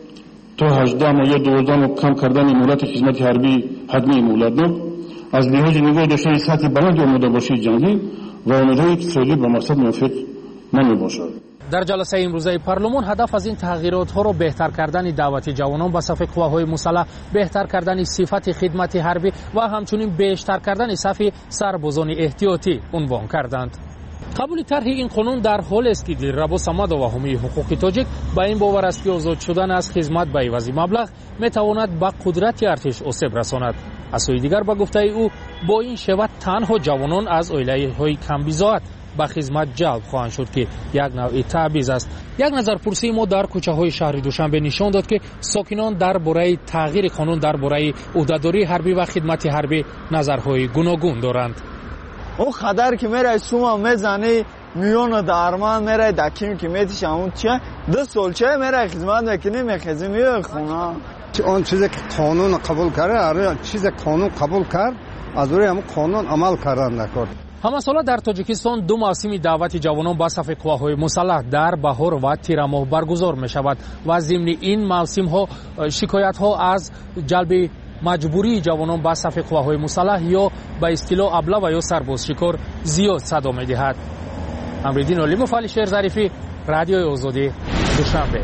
تا 18 ماه یا 12 ماه کم کردن مهلت خدمت حربی حتمی مهلت بود. از لحاظ نگاه داشتن سطح بلند آماده باشی جنگی و آمادگی اقتصادی با مقصد موافق نمی باشد. در جلسه امروزه پارلمان هدف از این تغییرات ها را بهتر کردن دعوت جوانان به صف قواهای مسلح، بهتر کردن صفت خدمت حربی و همچنین بیشتر کردن صف سربازان احتیاطی عنوان کردند. قبول طرح این قانون در حال است که دلربا صمد و حامی حقوق تاجیک با این باور است که آزاد شدن از خدمت به عوض مبلغ میتواند به قدرت ارتش آسیب رساند. از سوی دیگر با گفته او با این شود تنها جوانان از عائله‌های کم بضاعت به خدمت جلب خواهند شد که یک نوع تبعیض است. یک نظرپرسی ما در کوچه‌های شهر دوشنبه نشان داد که ساکنان درباره تغییر قانون درباره عهدهداری حربی و خدمت حربی نظرهای گوناگون دارند. او خدر که میره سوما میزنی میون درمان میره دکیم که میتیش اون چیه 2 سال چه میره خدمت میکنی میخزی میره خونه. اون چیزی که قانون قبول کرده چیز قانون قبول کرد از روی همون قانون عمل کردن نکرد. همساله در تاجیکستان 2 موسم دعوت جوانان به صف قواهای مسلح در بهار و تیر ماه برگزار می شود و ضمن این موسم ها شکایت ها از جلب مجبوری جوانان به صف قواهای مسلح یا به اصطلاح ابله و یا سرباز شکار زیاد صدا می دهد. امرالدین علی مفعل شهر ظریفی، رادیوی آزادی، دوشنبه.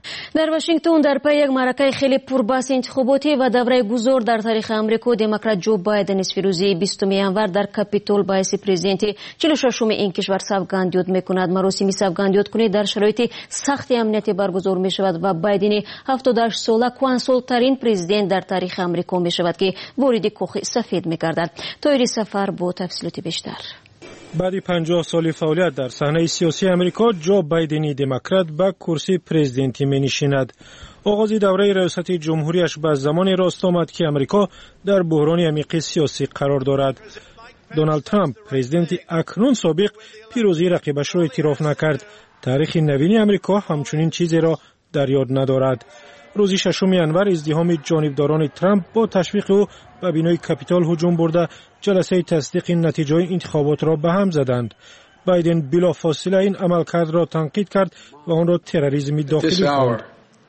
در واشنگتن در پی یک معرکه خیلی پربحث انتخاباتی و دوره گذار در تاریخ امریکا، دموکرات جو بایدن از پیروزی 20 ینور در کاپیتول با حیث پرزیدنت 46 این کشور سوگند میکند. مراسم سوگند کنی در شرایط سخت امنیتی برگزار می شود و بایدن 78 ساله کنسولترین پرزیدنت در تاریخ امریکا می شود که وارد کاخ سفید می گردد. تایری سفر با تفصیلات بیشتر. بعد 50 سال فعالیت در صحنه سیاسی امریکا، جو بایدن دموکرات به کرسی پرزیدنتی می نشیند. آغاز دوره ریاست جمهوریش به زمان راست آمد که امریکا در بحران عمیق سیاسی قرار دارد. دونالد ترامپ پرزیدنت اکنون سابق پیروزی رقیبش را اعتراف نکرد. تاریخ نوین امریکا همچنین چیزی را در یاد ندارد. روز 6 ینور ازدحام جانبداران ترامپ با تشویق او به بینای کاپیتول هجوم برده جلسه تصدیق نتیجه انتخابات را به هم زدند. بایدن بلافاصله این عملکرد را تنقید کرد و آن را تروریسم داخلی خواند.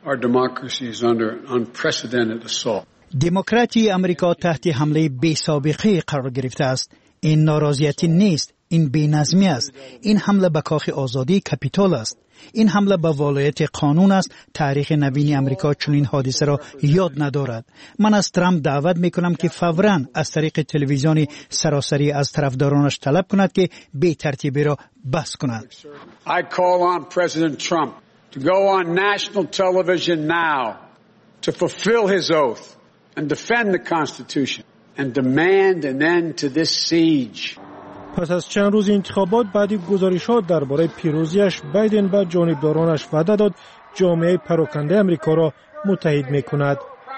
دموکراسی امریکا تحت حمله بی سابقه قرار گرفته است. این ناراضیتی نیست، این بی‌نظمی است. این حمله به کاخ آزادی کاپیتول است. این حمله به ولایت قانون است. تاریخ نوین امریکا چنین حادثه را یاد ندارد. من از ترامپ دعوت میکنم که فوراً از طریق تلویزیون سراسری از طرفدارانش طلب کند که بی ترتیبی را بس کند. I call on President Trump to go on national television now to fulfill his oath and defend the Constitution and demand an end to this siege. پس از چند روز انتخابات، بعد گزارشات درباره پیروزیش، بایدن به جانبدارانش وعده داد جامعه پراکنده امریکا را متحد می‌کند.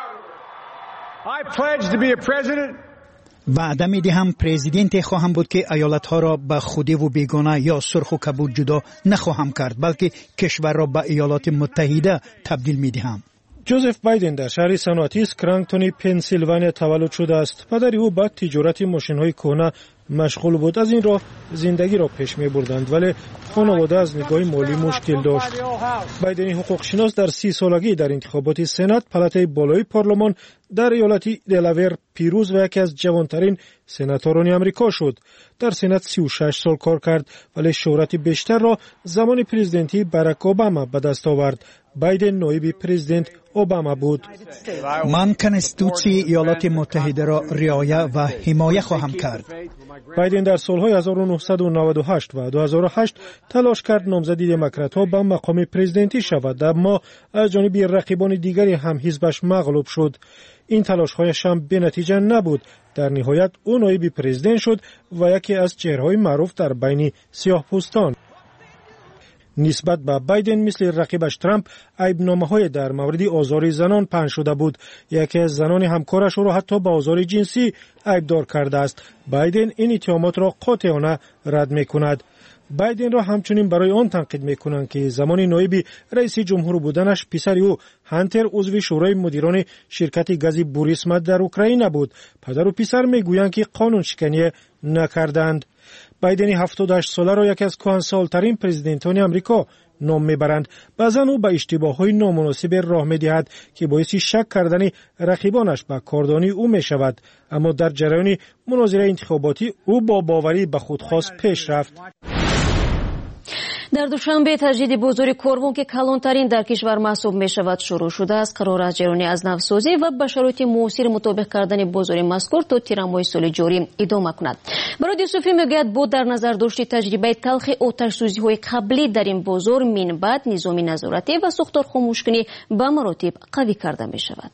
وعده می‌دهم پرزیدنت خواهم بود که ایالت‌ها را به خودی و بیگانه یا سرخ و کبود جدا نخواهم کرد، بلکه کشور را به ایالات متحده تبدیل می‌دهم. جوزف بایدن در شهر صنعتی اسکرانگتون پنسیلوانیا تولد شده است. پدر او با تجارت ماشین‌های کهنه مشغول بود. از این راه زندگی را پیش می بردند، ولی خانواده از نگاه مالی مشکل داشت. بایدن حقوقشناس در 30 سالگی در انتخابات سنا پالاتای بالای پارلمان در ایالت دلاور پیروز و یکی از جوانترین سناتوران آمریکا شد. در سنات 36 سال کار کرد، ولی شهرت بیشتر را زمان پرزیدنتی باراک اوباما به دست آورد. بایدن نایب پرزیدنت اوباما بود. من کنستیتوسیون ایالات متحده را رعایت و حمایت خواهم کرد. بایدن در سالهای 1998 و 2008 تلاش کرد نامزدی دموکرات‌ها به مقام پرزیدنتی شود، اما از جانب رقیبان دیگری هم حزبش مغلوب شد. این تلاش‌هایش هم بی‌نتیجه نبود. در نهایت او نایب پرزیدنت شد و یکی از چهره‌های معروف در بین سیاه‌پوستان. نسبت به بایدن مثل رقیبش ترامپ عیب‌نامه‌های در مورد آزار زنان پنهان شده بود. یکی از زنان همکارش را حتی به آزار جنسی عیبدار کرده است. بایدن این اتهامات را قاطعانه رد می‌کند. بایدن را همچنین برای آن تنقید می‌کنند که زمان نایب رئیس جمهور بودنش پسر او هانتر عضو شورای مدیران شرکت گازی بوریسما در اوکراین بود. پدر و پسر می‌گویند که قانون شکنی نکردند. بایدن 78 ساله را یکی از کهنسال‌ترین پرزیدنتان آمریکا نام میبرند. بعضا او به اشتباه‌های نامناسب راه می‌دهد که باعث شک کردن رقیبانش به کاردانی او می‌شود، اما در جریان مناظره انتخاباتی او با باوری به خودخواست پیش رفت. در دوشنبه تجدید بازار کروان که کلانترین در کشور محسوب می شود شروع شده است. قرار است جریان از نوسازی و به شرایط معاصر مطابق کردن بازار مذکور تا تیر ماه سال جاری ادامه کند. برای صوفی میگوید با در نظر داشت تجربه تلخ آتش سوزی های قبلی در این بازار من بعد نظام نظارتی و ساختار خاموشکنی به مراتب قوی کرده می شود.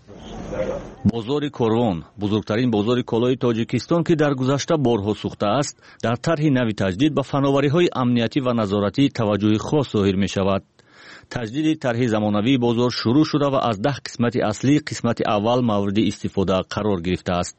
بازار کروان بزرگترین بازار کالای تاجیکستان که در گذشته بارها سوخته است، در طرح نوی تجدید به فناوری‌های امنیتی و نظارتی توجه خاص ظاهر می شود. تجدید طرح زمانوی بازار شروع شده و از 10 قسمت اصلی قسمت اول مورد استفاده قرار گرفته است.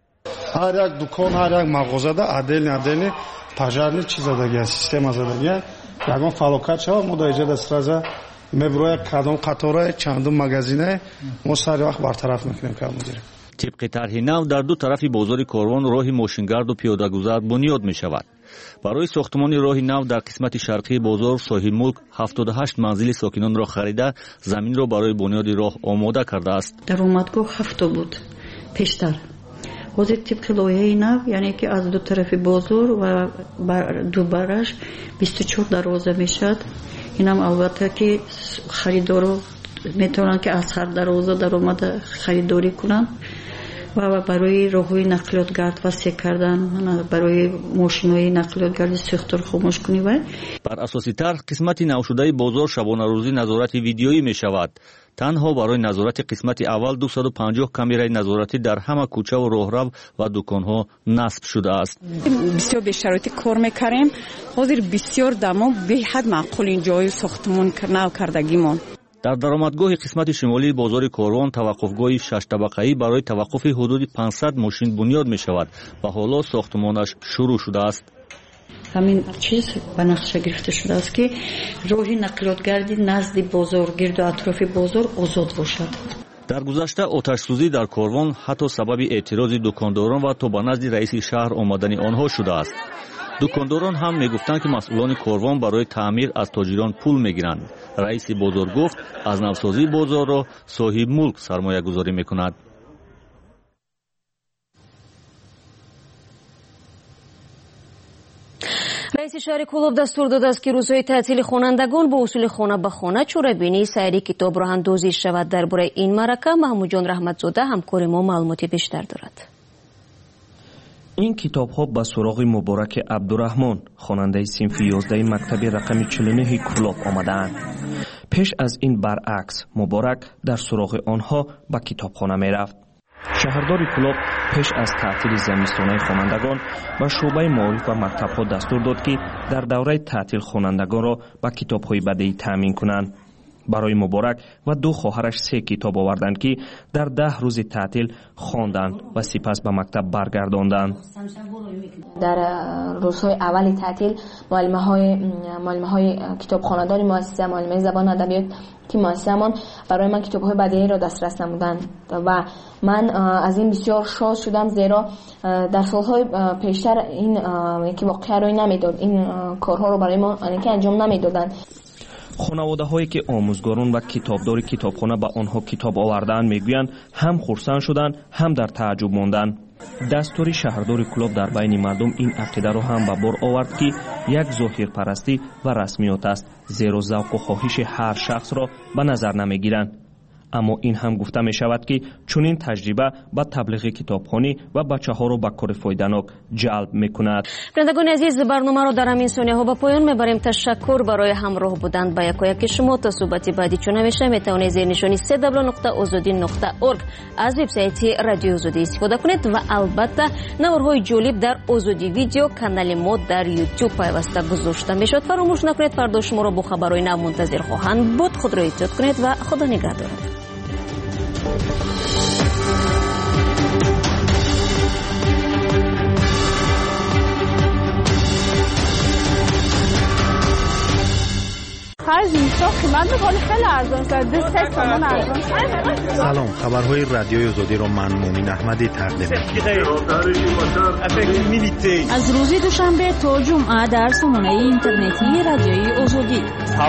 هر یک دکان، هر یک مغازه عدل пожарный چیز زدگی سیستم زدگی یگان فلاکت شود مدایجه دسترازه میبروی کدام قطاره چندم مغازینه ما سر وقت برطرف میکنیم که مدیر. طبق طرح نو در دو طرف بازار کاروان راه ماشینگرد و پیاده‌گذر بنیاد می شود. برای ساختمان راه نو در قسمت شرقی بازار صاحب ملک 78 منزل ساکنان را خریده زمین را برای بنیاد راه آماده کرده است. در اومدگاه 7 بود پیشتر. حاضر طبق لایحه نو یعنی که از دو طرف بازار و دو برش 24 دروازه میشد. اینم البته که خریدارو میتونن که از هر دروازه در اومده خریداری کنن و برای راههای نقلیات گرد وسیع کردن، برای ماشین‌های نقلیات گرد ساختار خاموش کنی. و بر اساس طرح قسمت نو شده بازار شبانه روزی نظارت ویدیویی می شود. تنها برای نظارت قسمت اول 250 کامرای نظارتی در همه کوچه و راهرو و دکان‌ها نصب شده است. بسیار به شرایط کار می‌کنیم. حاضر بسیار دما به حد معقول این جای ساختمان نو کردگیمون. در درآمدگاه قسمت شمالی بازار کاروان توقفگاه 6 طبقه‌ای برای توقف حدود 500 ماشین بنیاد می شود و حالا ساختمانش شروع شده است. همین چیز به نقشه گرفته شده است که راه نقلیات گردی نزد بازار گرد و اطراف بازار آزاد باشد. در گذشته آتش سوزی در کاروان حتی سبب اعتراض دکانداران و تا به نزد رئیس شهر آمدن آنها شده است. دکانداران هم میگفتند که مسئولان کاروان برای تعمیر از تاجران پول میگیرند. رئیس بازار گفت از نوسازی بازار را صاحب ملک سرمایه گذاری میکند. رئیس شهر کلوب دستور داده است که روزهای تعطیل خوانندگان با اصول خانه به خانه چوره‌بینی سری کتاب راه اندازی شود. درباره این معرکه محمود جان رحمتزاده همکار ما معلومات بیشتر دارد. این کتاب ها به سراغ مبارک عبدالرحمن خواننده صنف 11 مکتب رقم 49 کلوب آمدند. پیش از این برعکس مبارک در سراغ آنها به کتابخانه می رفت. شهردار کلوب پیش از تعطیل زمستانه خوانندگان به شعبه معارف و مکتب‌ها دستور داد که در دوره تعطیل خوانندگان را به کتاب‌های بدیهی تامین کنند. برای مبارک و 2 خواهرش 3 کتاب آوردند که در 10 روز تعطیل خواندند و سپس به مکتب برگرداندند. در روزهای اول تعطیل معلمه های کتابخانه‌دار مؤسسه معلمه زبان ادبیات که مؤسسه‌مان برای من کتاب‌های بدیهی را دسترس نمودند و من از این بسیار شاد شدم، زیرا در سال‌های پیشتر این که واقعا روی نمیداد، این کارها رو برای ما انجام نمیدادند. خانواده‌هایی که آموزگاران و کتابدار کتابخانه به آنها کتاب آوردند میگویند هم خرسند شدند هم در تعجب ماندند. دستور شهردار کلوب در بین مردم این عقیده را هم به بار آورد که یک ظاهرپرستی و رسمیات است، زیرا ذوق و خواهش هر شخص را به نظر نمیگیرند. اما این هم گفته می شود که چنین تجربه با تبلیغ کتابخوانی و بچه‌ها را به کار فایده‌ناک جلب می‌کند. بینندگان عزیز، برنامه را در همین ثانیه‌ها به پایان می‌بریم. تشکر برای همراه بودن با یکایک شما. تا صحبت بعدی چون همیشه می‌توانید زیر نشانی www.azadi.org از وبسایت رادیو آزادی استفاده کنید و البته نوارهای جالب در آزادی ویدیو کانال ما در یوتیوب پیوسته گذاشته می‌شود. فراموش نکنید فردا شما را با خبرهای نو منتظر خواهند بود. خود را احتیاط کنید و خدا نگهدار. سلام، خبرهای رادیوی آزادی را من مومن احمدی تقدیم می‌کنم. از روز دوشنبه تا جمعه در سامانه اینترنتی رادیوی آزادی.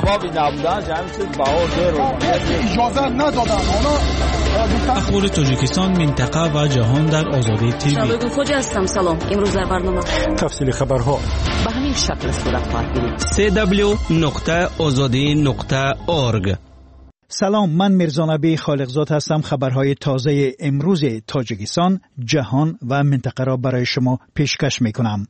اجازه ندادن اخبار تاجیکستان، منطقه و جهان در آزادی تیوی. شباب خوش هستم. سلام. امروز در برنامه تفصیل خبرها به همین شکل صورت خواهد گرفت. www.azadi.org. سلام، من میرزانبی خالقزاد هستم. خبرهای تازه امروز تاجیکستان، جهان و منطقه را برای شما پیشکش میکنم.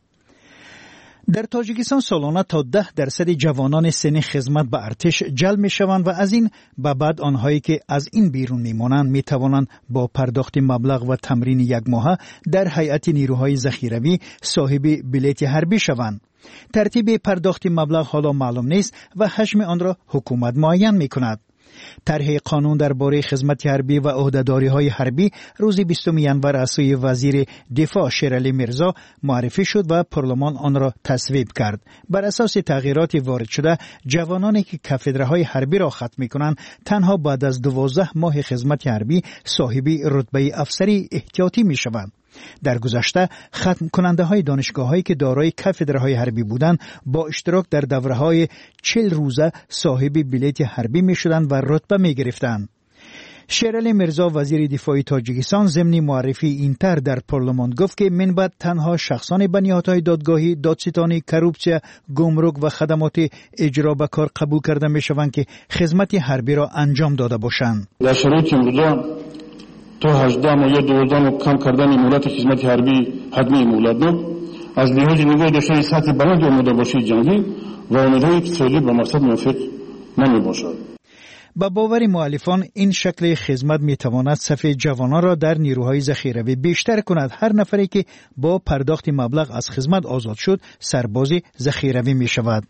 در تاجیکستان سالانه تا 10% جوانان سن خدمت به ارتش جلب می شوند و از این به بعد آنهایی که از این بیرون می مانند می توانند با پرداخت مبلغ و تمرین 1 ماهه در هیئت نیروهای ذخیروی صاحب بلیت حربی شوند. ترتیب پرداخت مبلغ حالا معلوم نیست و حجم آن را حکومت معین می کند. طرح قانون درباره خدمت حربی و عهده‌داری‌های حربی روز 20 ینور از سوی وزیر دفاع شیرعلی میرزا معرفی شد و پارلمان آن را تصویب کرد. بر اساس تغییرات وارد شده، جوانانی که کافدرهای حربی را ختم می‌کنند تنها بعد از 12 ماه خدمت حربی صاحب رتبه افسری احتیاطی می‌شوند. در گذشته ختم کننده های دانشگاه هایی که دارای کافدرهای حربی بودند با اشتراک در دوره های 40 روزه صاحب بلیت حربی می شدند و رتبه می گرفتند. شیرعلی میرزا وزیر دفاع تاجیکستان ضمن معرفی این طرح در پارلمان گفت که من بعد تنها شخصان به نهادهای دادگاهی، دادستانی، کروپسیا، گمرک و خدمات اجرا به کار قبول کرده می شوند که خدمت حربی را انجام داده باشند. در شرایط امروز تا 18 ماه یا 12 کم کردن مهلت خدمت حربی حتمی مولد از لحاظ نگاه داشتن سطح بلند آماده باشی جنگی و امیدهای اقتصادی به مقصد موافق نمی باشد. با باور مؤلفان این شکل خدمت می تواند صف جوانان را در نیروهای ذخیروی بیشتر کند. هر نفری که با پرداخت مبلغ از خدمت آزاد شد سرباز ذخیروی می شود.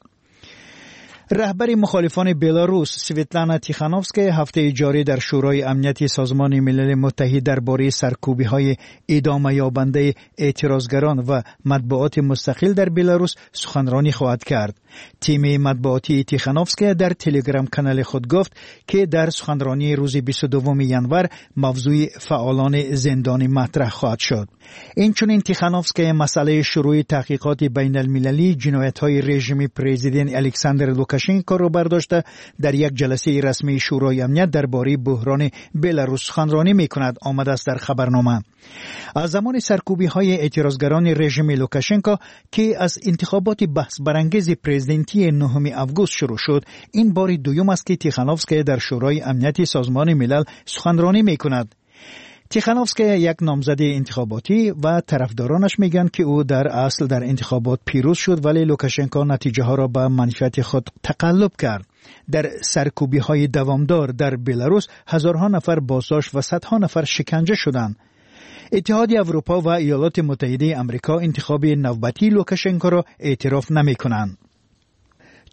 رهبر مخالفان بلاروس سویتلانا تیخانوفسکا هفته جاری در شورای امنیت سازمان ملل متحد درباره سرکوبی‌های ادامه یابنده اعتراضگران و مطبوعات مستقل در بلاروس سخنرانی خواهد کرد. تیم مطبوعاتی تیخانوفسکا در تلگرام کانال خود گفت که در سخنرانی روز 22 ینور موضوع فعالان زندانی مطرح خواهد شد. اینچنین تیخانوفسکا مسئله شروع تحقیقات بین المللی جنایت‌های رژیم پرزیدنت الکساندر لوکاشنکو را برداشته در یک جلسه رسمی شورای امنیت درباره بحران بلاروس سخنرانی می‌کند. آمده است در خبرنامه. از زمان سرکوبی‌های اعتراضگران رژیم لوکاشنکو که از انتخابات بحث برانگیز پرزیدنتی 9 آگوست شروع شد، این بار دوم است که تیخانوفسکا در شورای امنیت سازمان ملل سخنرانی می‌کند. تیخانوفسکا یک نامزد انتخاباتی و طرفدارانش میگن که او در اصل در انتخابات پیروز شد، ولی لوکاشنکو نتیجه ها را به منفعت خود تقلب کرد. در سرکوبی های دوامدار در بلاروس هزارها نفر بازداشت و صدها نفر شکنجه شدند. اتحاد اروپا و ایالات متحده آمریکا انتخاب نوبتی لوکاشنکو را اعتراف نمی کنند.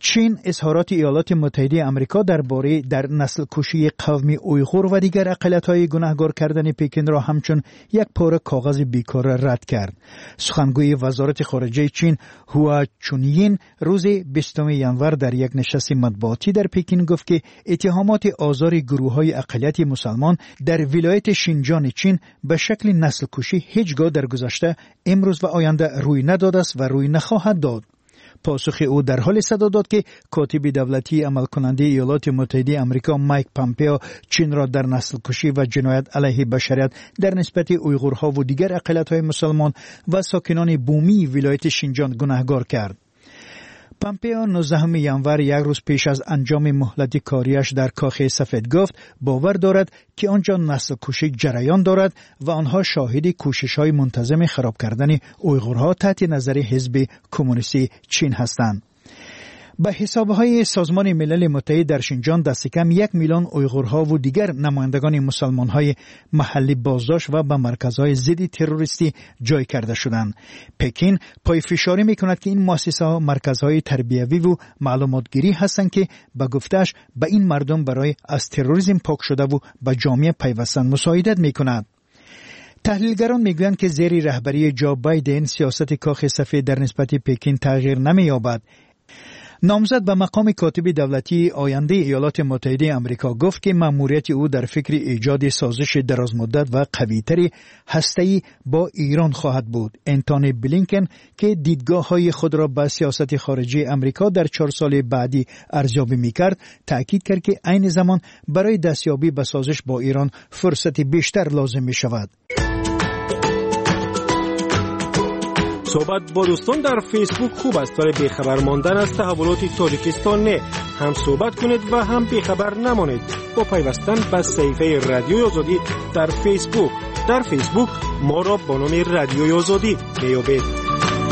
چین اظهارات ایالات متحده آمریکا درباره در نسل کشی قومی اویغور و دیگر اقلیت‌های گناهکار کردن پکن را همچون یک پاره کاغذ بیکار رد کرد. سخنگوی وزارت خارجه چین هوا چونیین روز 20 ژانویه در یک نشست مطبوعاتی در پکن گفت که اتهامات آزار گروه‌های اقلیت مسلمان در ولایت شینجان چین به شکل نسل کشی هیچگاه در گذشته، امروز و آینده روی نداده است و روی نخواهد داد. پاسخ او در حال صدا داد که کاتب دولتی عمل کننده ایالات متحده آمریکا مایک پامپئو چین را در نسل کشی و جنایت علیه بشریت در نسبت اویغورها و دیگر اقلیت‌های مسلمان و ساکنان بومی ولایت شینجان گناهکار کرد. پامپئو 19 ژانویه یک روز پیش از انجام مهلت کاریش در کاخ سفید گفت باور دارد که آنجا نسل کشی جریان دارد و آنها شاهد کوشش‌های منتظم خراب کردن اویغورها تحت نظر حزب کمونیستی چین هستند. به حسابهای سازمان ملل متحد در شینجان دست کم 1 میلیون اویغورها و دیگر نمایندگان مسلمان‌های محلی بازداشت و به مرکزهای ضد تروریستی جای کرده شدند. پکین پای فشاری می‌کند که این مؤسسه‌ها مرکزهای تربیوی و معلوماتگیری هستند که به گفته‌اش به این مردم برای از تروریسم پاک شده و به جامعه پیوستن مساعدت می‌کند. تحلیلگران میگویند که زیر رهبری جو بایدن سیاست کاخ سفید در نسبت پکین تغییر نمی‌یابد. نامزد به مقام کاتب دولتی آینده ایالات متحده آمریکا گفت که مأموریت او در فکر ایجاد سازش درازمدت و قوی‌تر هسته‌ای با ایران خواهد بود. انتونی بلینکن که دیدگاه‌های خود را به سیاست خارجی آمریکا در 4 سال بعدی ارزیابی می‌کرد، تأکید کرد که عین زمان برای دستیابی به سازش با ایران فرصت بیشتر لازم می‌شود. صحبت با دوستان در فیسبوک خوب است، برای بیخبر ماندن از تحولات تاجیکستان نه. هم صحبت کنید و هم بیخبر نمانید با پیوستن به صفحه رادیوی آزادی در فیسبوک. در فیسبوک ما را با نام رادیوی آزادی بیابید.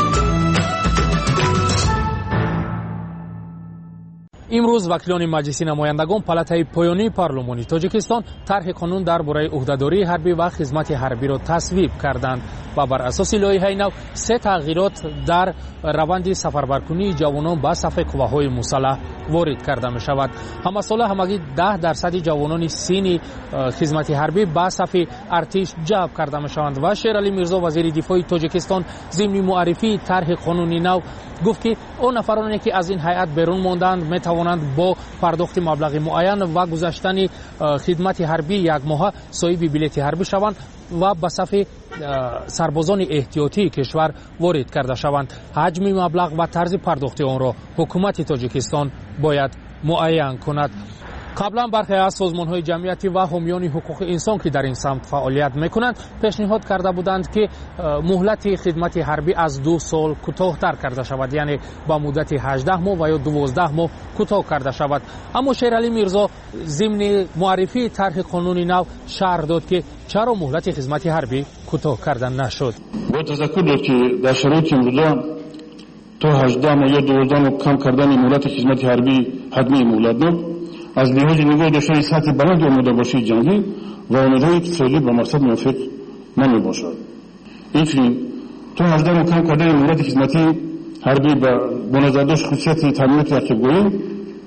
امروز وکیلان مجلس نمایندگان پالاتای پایانی پارلمانی تاجیکستان طرح قانون درباره عهدهداری حربی و خدمت حربی را تصویب کردند و بر اساس لایحه نو 3 تغییرات در روند سفربرکنی جوانان به صف قواهای مسلح وارد کرده می شود. همساله همگی 10% جوانان سین خدمت حربی به صف ارتش جلب کرده می شوند و شیرعلی میرزا وزیر دفاع تاجیکستان ضمن معرفی طرح قانونی نو گفت که اون نفرانی که از این هیئت بیرون ماندند می توانند با پرداخت مبلغ معین و گذاشتن خدمت حربی 1 ماه صاحب بلیط حربی شوند و به صف سربازان احتیاطی کشور وارد کرده شوند. حجم مبلغ و طرز پرداخت آن را حکومت تاجیکستان باید معین کند. قبلا برخی از سازمان‌های جمعیتی و حامیان حقوق انسان که در این سمت فعالیت می‌کنند پیشنهاد کرده بودند که مهلت خدمت حربی از 2 سال کوتاه‌تر کرده شود، یعنی با مدت 18 ماه و یا 12 ماه کوتاه کرده شود. اما شیرعلی میرزا ضمن معرفی طرح قانونی نو شرح داد که چرا مهلت خدمت حربی کوتاه کردن نشد. با تذکر داد که در شرایط امروزه تا 18 ماه یا 12 ماه کم کردن مهلت خدمت حربی حتمی مهلت بود. از لحاظ نگاه داشتن سطح بلند آماده باشی جنگی و آماده‌های اقتصادی با مقصد موافق نمی باشد. این تو 18 ماه کم کردن مهلت خدمتی حربی با نظر داشت خصوصیت تامینات تعقیب‌گویی،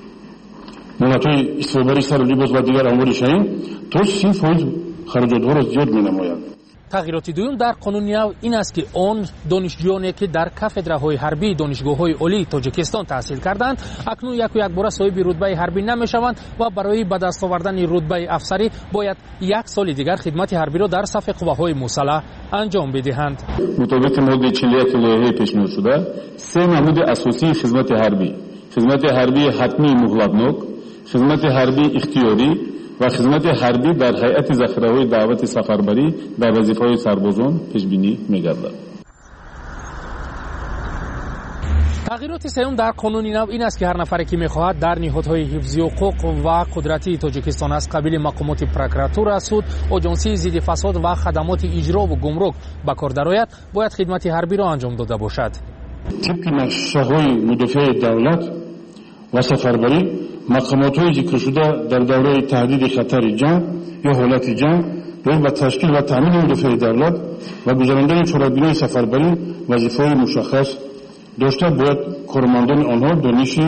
مهلت‌های استوبری سر لباس و دیگر امور شایع تا 30% خراجات‌ها را زیاد می‌نماید. تغییرات دوم در قانون نو این است که آن دانشجویانی که در کافدرهای حربی دانشگاه‌های عالی تاجیکستان تحصیل کردند اکنون یک بار صاحب رتبه حربی نمی‌شوند و برای به دست آوردن رتبه افسری باید 1 سال دیگر خدمت حربی را در صف قواهای مسلح انجام بدهند. مطابق ماده 41 لایحه پیشنهاد شده 3 نمود اساسی خدمت حربی حتمی مهلتناک، خدمت حربی اختیاری و خدمت حربی در هیئت ذخیره‌های دعوت سفربری در وظیفه‌های سربازان پیش بینی می‌گردد. تغییرات سوم در قانون نو این است که هر نفری که می‌خواهد در نهادهای حفظی حقوق و قدرتی تاجیکستان از قبیل مقامات پروکراتور، سود، آژانسی ضد فساد و خدمات اجرا و گمرک به کار درآید باید خدمت حربی را انجام داده باشد. طبق نقشه‌های مدافع دولت و سفربری مقامات‌های ذکر شده در دوره تهدید خطر جنگ یا حالت جنگ باید به تشکیل و تامین مدافع دولت و گذراندن چاره‌بینی سفربری وظیفه‌های مشخص داشته باید کارمندان آنها دانش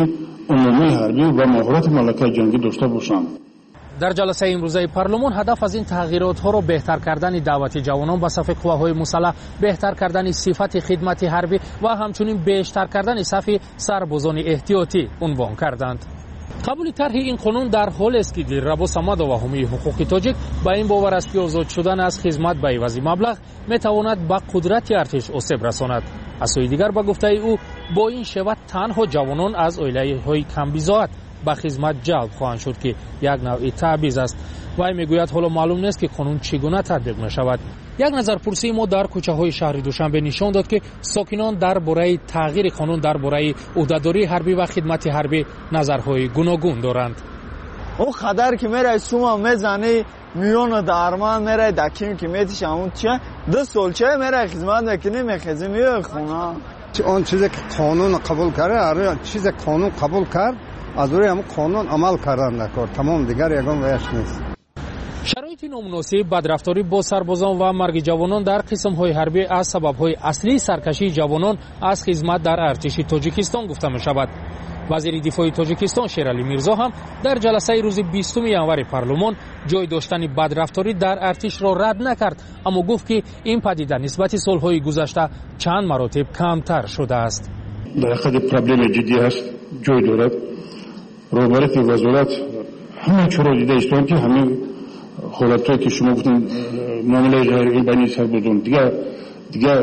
عمومی حربی و مهارت ملکه جنگی داشته باشند. در جلسه امروزه پارلمان هدف از این تغییرات ها را بهتر کردن دعوت جوانان به صف قواهای مسلح، بهتر کردن صفت خدمت حربی و همچنین بیشتر کردن صف سربازان احتیاطی عنوان کردند. قبول طرح این قانون در حال است که دلربا صمد و حامی حقوق تاجیک با این باور است که آزاد شدن از خدمت به عوض مبلغ میتواند به قدرت ارتش آسیب رساند. از سوی دیگر به گفته او با این شود تنها جوانان از عائله‌های کم بضاعت به خدمت جلب خواهند شد که یک نوع تبعیض است. وی میگوید حالا معلوم نیست که قانون چگونه تطبیق میشود. یک نظرپرسی ما در کوچه های شهر دوشنبه نشان داد که ساکنان درباره تغییر قانون درباره عهدهداری حربی و خدمت حربی نظرهای گوناگون دارند. او خدر که میره سوما میزنی میون درمان میره دکیم که میتیش همون چیه 2 سالچه میره خدمت میکنی میخزی میره خونه. اون چیزی که قانون قبول کرده چیز قانون قبول کرد از روی هم قانون عمل کردن نکرد. تمام دیگر یگان ویش نیست. شرایط نامناسب بدرفتاری با سربازان و مرگ جوانان در قسم‌های حربی از سبب‌های اصلی سرکشی جوانان از خدمت در ارتش تاجیکستان گفته می‌شود. وزیر دفاع تاجیکستان شیرعلی میرزا هم در جلسه روز 20 ینور پارلمان جای داشتن بدرفتاری در ارتش را رد نکرد، اما گفت که این پدیده نسبت سال‌های گذشته چند مراتب کمتر شده است. در حقیقت پرابلم جدی است، جای دارد. روبرت وزارت همه چرا دیده است که همه حالتایی که شما گفتن معامله جاری بین سربازان دیگه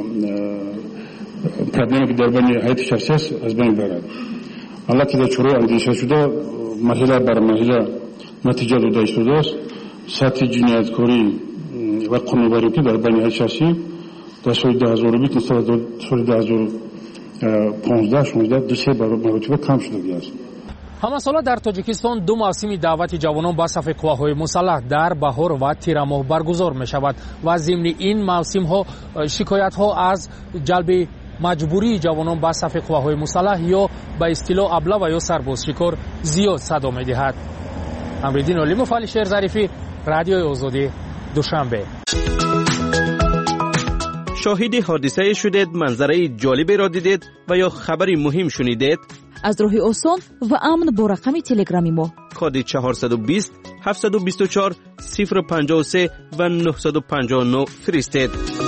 پرابلمی که در بین هیئت شخصی است از بین برد. حالا که در چرا اندیشه شده مرحله بر مرحله نتیجه داده است. سطح جنایتکاری و قانون‌وری که در بین هیئت شخصی در سال 2020 نسبت سال 2015 16 2-3 مرتبه کم شده است. همساله در تاجیکستان 2 موسم دعوت جوانان به صف قواهای مسلح در بهار و تیر ماه برگزار می شود و ضمن این موسم ها شکایت ها از جلب مجبوری جوانان به صف قواهای مسلح یا به اصطلاح ابله و یا سرباز شکار زیاد صدا می دهد. امردین علیموف، علی شیر ظریفی، رادیوی آزادی، دوشنبه. شاهد حادثه شدید، منظره جالبی را دیدید و یا خبری مهم شنیدید؟ از راه آسان و امن با رقم تلگرامی ما کد 420 724 053 و 959 فرستید.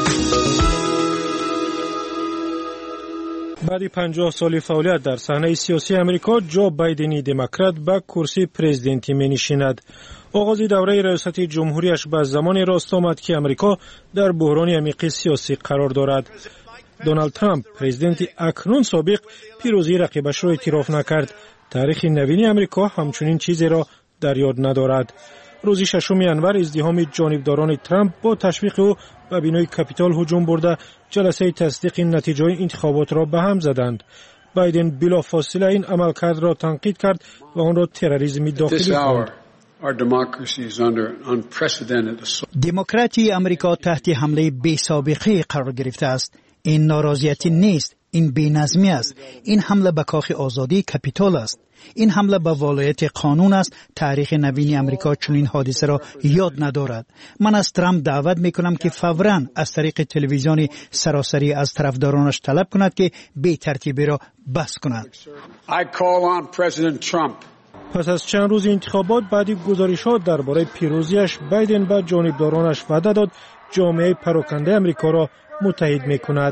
بعد 50 سال فعالیت در صحنه سیاسی امریکا، جو بایدن دموکرات به کرسی پرزیدنتی می‌نشیند. آغاز دوره ریاست جمهوریش به زمان راست آمد که امریکا در بحران عمیق سیاسی قرار دارد. دونالد ترامپ پرزیدنت اکنون سابق پیروزی رقیبش را اعتراف نکرد. تاریخ نوین امریکا همچنین چیزی را در یاد ندارد. روز 6 ینور ازدحام جانبداران ترامپ با تشویق او به بینای کاپیتال هجوم برده جلسه تصدیق نتیجه انتخابات را به هم زدند. بایدن بلافاصله این عملکرد را تنقید کرد و آن را تروریسم داخلی خواند. دموکراسی امریکا تحت حمله بی سابقه قرار گرفته است. این ناراضیتی نیست، این بی‌نظمی است. این حمله به کاخ آزادی کاپیتال است. این حمله به ولایت قانون است. تاریخ نوین امریکا چنین حادثه را یاد ندارد. من از ترامپ دعوت میکنم که فوراً از طریق تلویزیون سراسری از طرفدارانش طلب کند که بی ترتیبی را بس کند. پس از چند روز انتخابات، بعد گزارش‌ها درباره پیروزیش، بایدن به جانبدارانش وعده داد جامعه پراکنده امریکا را متحد می‌کند.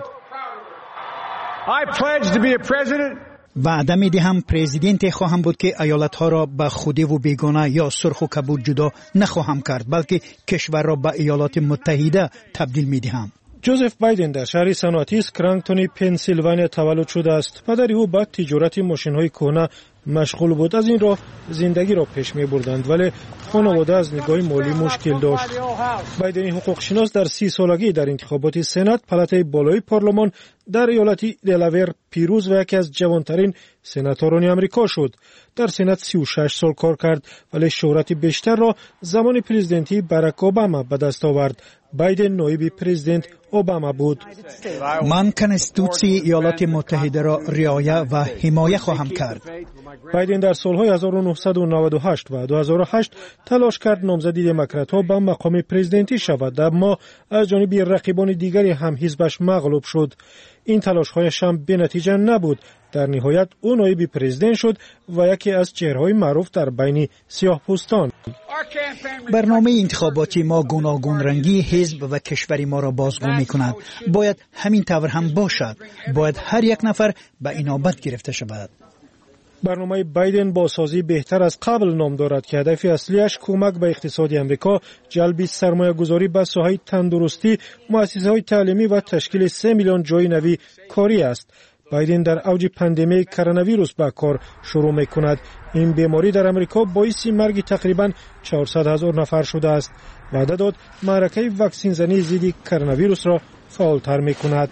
وعده می‌دهم پرزیدنت خواهم بود که ایالت‌ها را به خودی و بیگانه یا سرخ و کبود جدا نخواهم کرد، بلکه کشور را به ایالات متحده تبدیل می‌دهم. جوزف بایدن در شهر صنعتی اسکرانگتون پنسیلوانیا تولد شده است. پدر او با تجارت ماشین‌های کهنه مشغول بود. از این راه زندگی را پیش می‌بردند، ولی خانواده از نگاه مالی مشکل داشت. بایدن حقوق شناس در 30 سالگی در انتخابات سنا پلاتای بالای پارلمان در ایالت دلاور پیروز و یکی از جوانترین سناتوران آمریکا شد. در سنا 36 سال کار کرد، ولی شهرت بیشتر را زمان پرزیدنتی باراک اوباما به دست آورد. بایدن نایب پرزیدنت اوباما بود. من کنستیتوسی ایالات متحده را رعایت و حمایت خواهم کرد. بایدن در سالهای 1998 و 2008 تلاش کرد نامزدی دموکرات‌ها به مقام پرزیدنتی شود، اما از جانب رقیبان دیگری هم حزبش مغلوب شد. این تلاش‌هایش هم بی‌نتیجه نبود. در نهایت او نایب پرزیدنت شد و یکی از چهره‌های معروف در بین سیاه‌پوستان. برنامه انتخاباتی ما گوناگون رنگی حزب و کشور ما را بازگو می‌کند. باید همین طور هم باشد. باید هر یک نفر به اینابت گرفته شود. برنامه بایدن بازسازی بهتر از قبل نام دارد که هدف اصلیش کمک به اقتصاد آمریکا، جلب سرمایه‌گذاری به ساحه تندرستی، مؤسسه‌های تعلیمی و تشکیل 3 میلیون جای نوی کاری است. بایدن در اوج پاندمی کرونا ویروس به کار شروع می‌کند. این بیماری در آمریکا باعث مرگ تقریباً 400,000 نفر شده است. وعده داد معرکه واکسین زنی ضد کرونا ویروس را فعال‌تر می‌کند.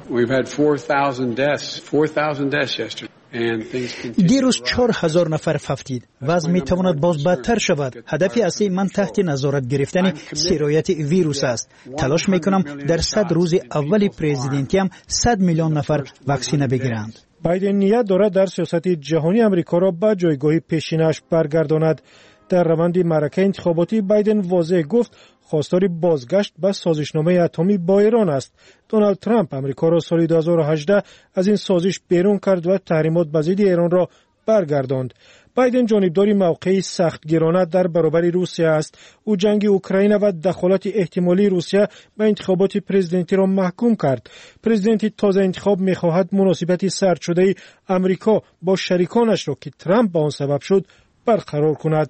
دیروز 4,000 نفر فوتید. وضع می تواند باز بدتر شود. هدف اصلی من تحت نظارت گرفتن سرایت ویروس است. تلاش می کنم در 100 روز اول پرزیدنتی هم 100 میلیون نفر واکسینه بگیرند. بایدن نیت دارد در سیاست جهانی آمریکا را به جایگاه پیشینش برگرداند. در روند معرکه انتخاباتی بایدن واضح گفت خواستار بازگشت به سازشنامه اتمی با ایران است. دونالد ترامپ آمریکا را سال 2018 از این سازش بیرون کرد و تحریمات به ضد ایران را برگرداند. بایدن جانبداری موقعی سختگیرانه در برابر روسیه است. او جنگ اوکراین و دخالت احتمالی روسیه به انتخابات پرزیدنتی را محکوم کرد. پرزیدنت تازه انتخاب می‌خواهد مناسبت سرد شده آمریکا با شریکانش را که ترامپ به آن سبب شد برقرار کند.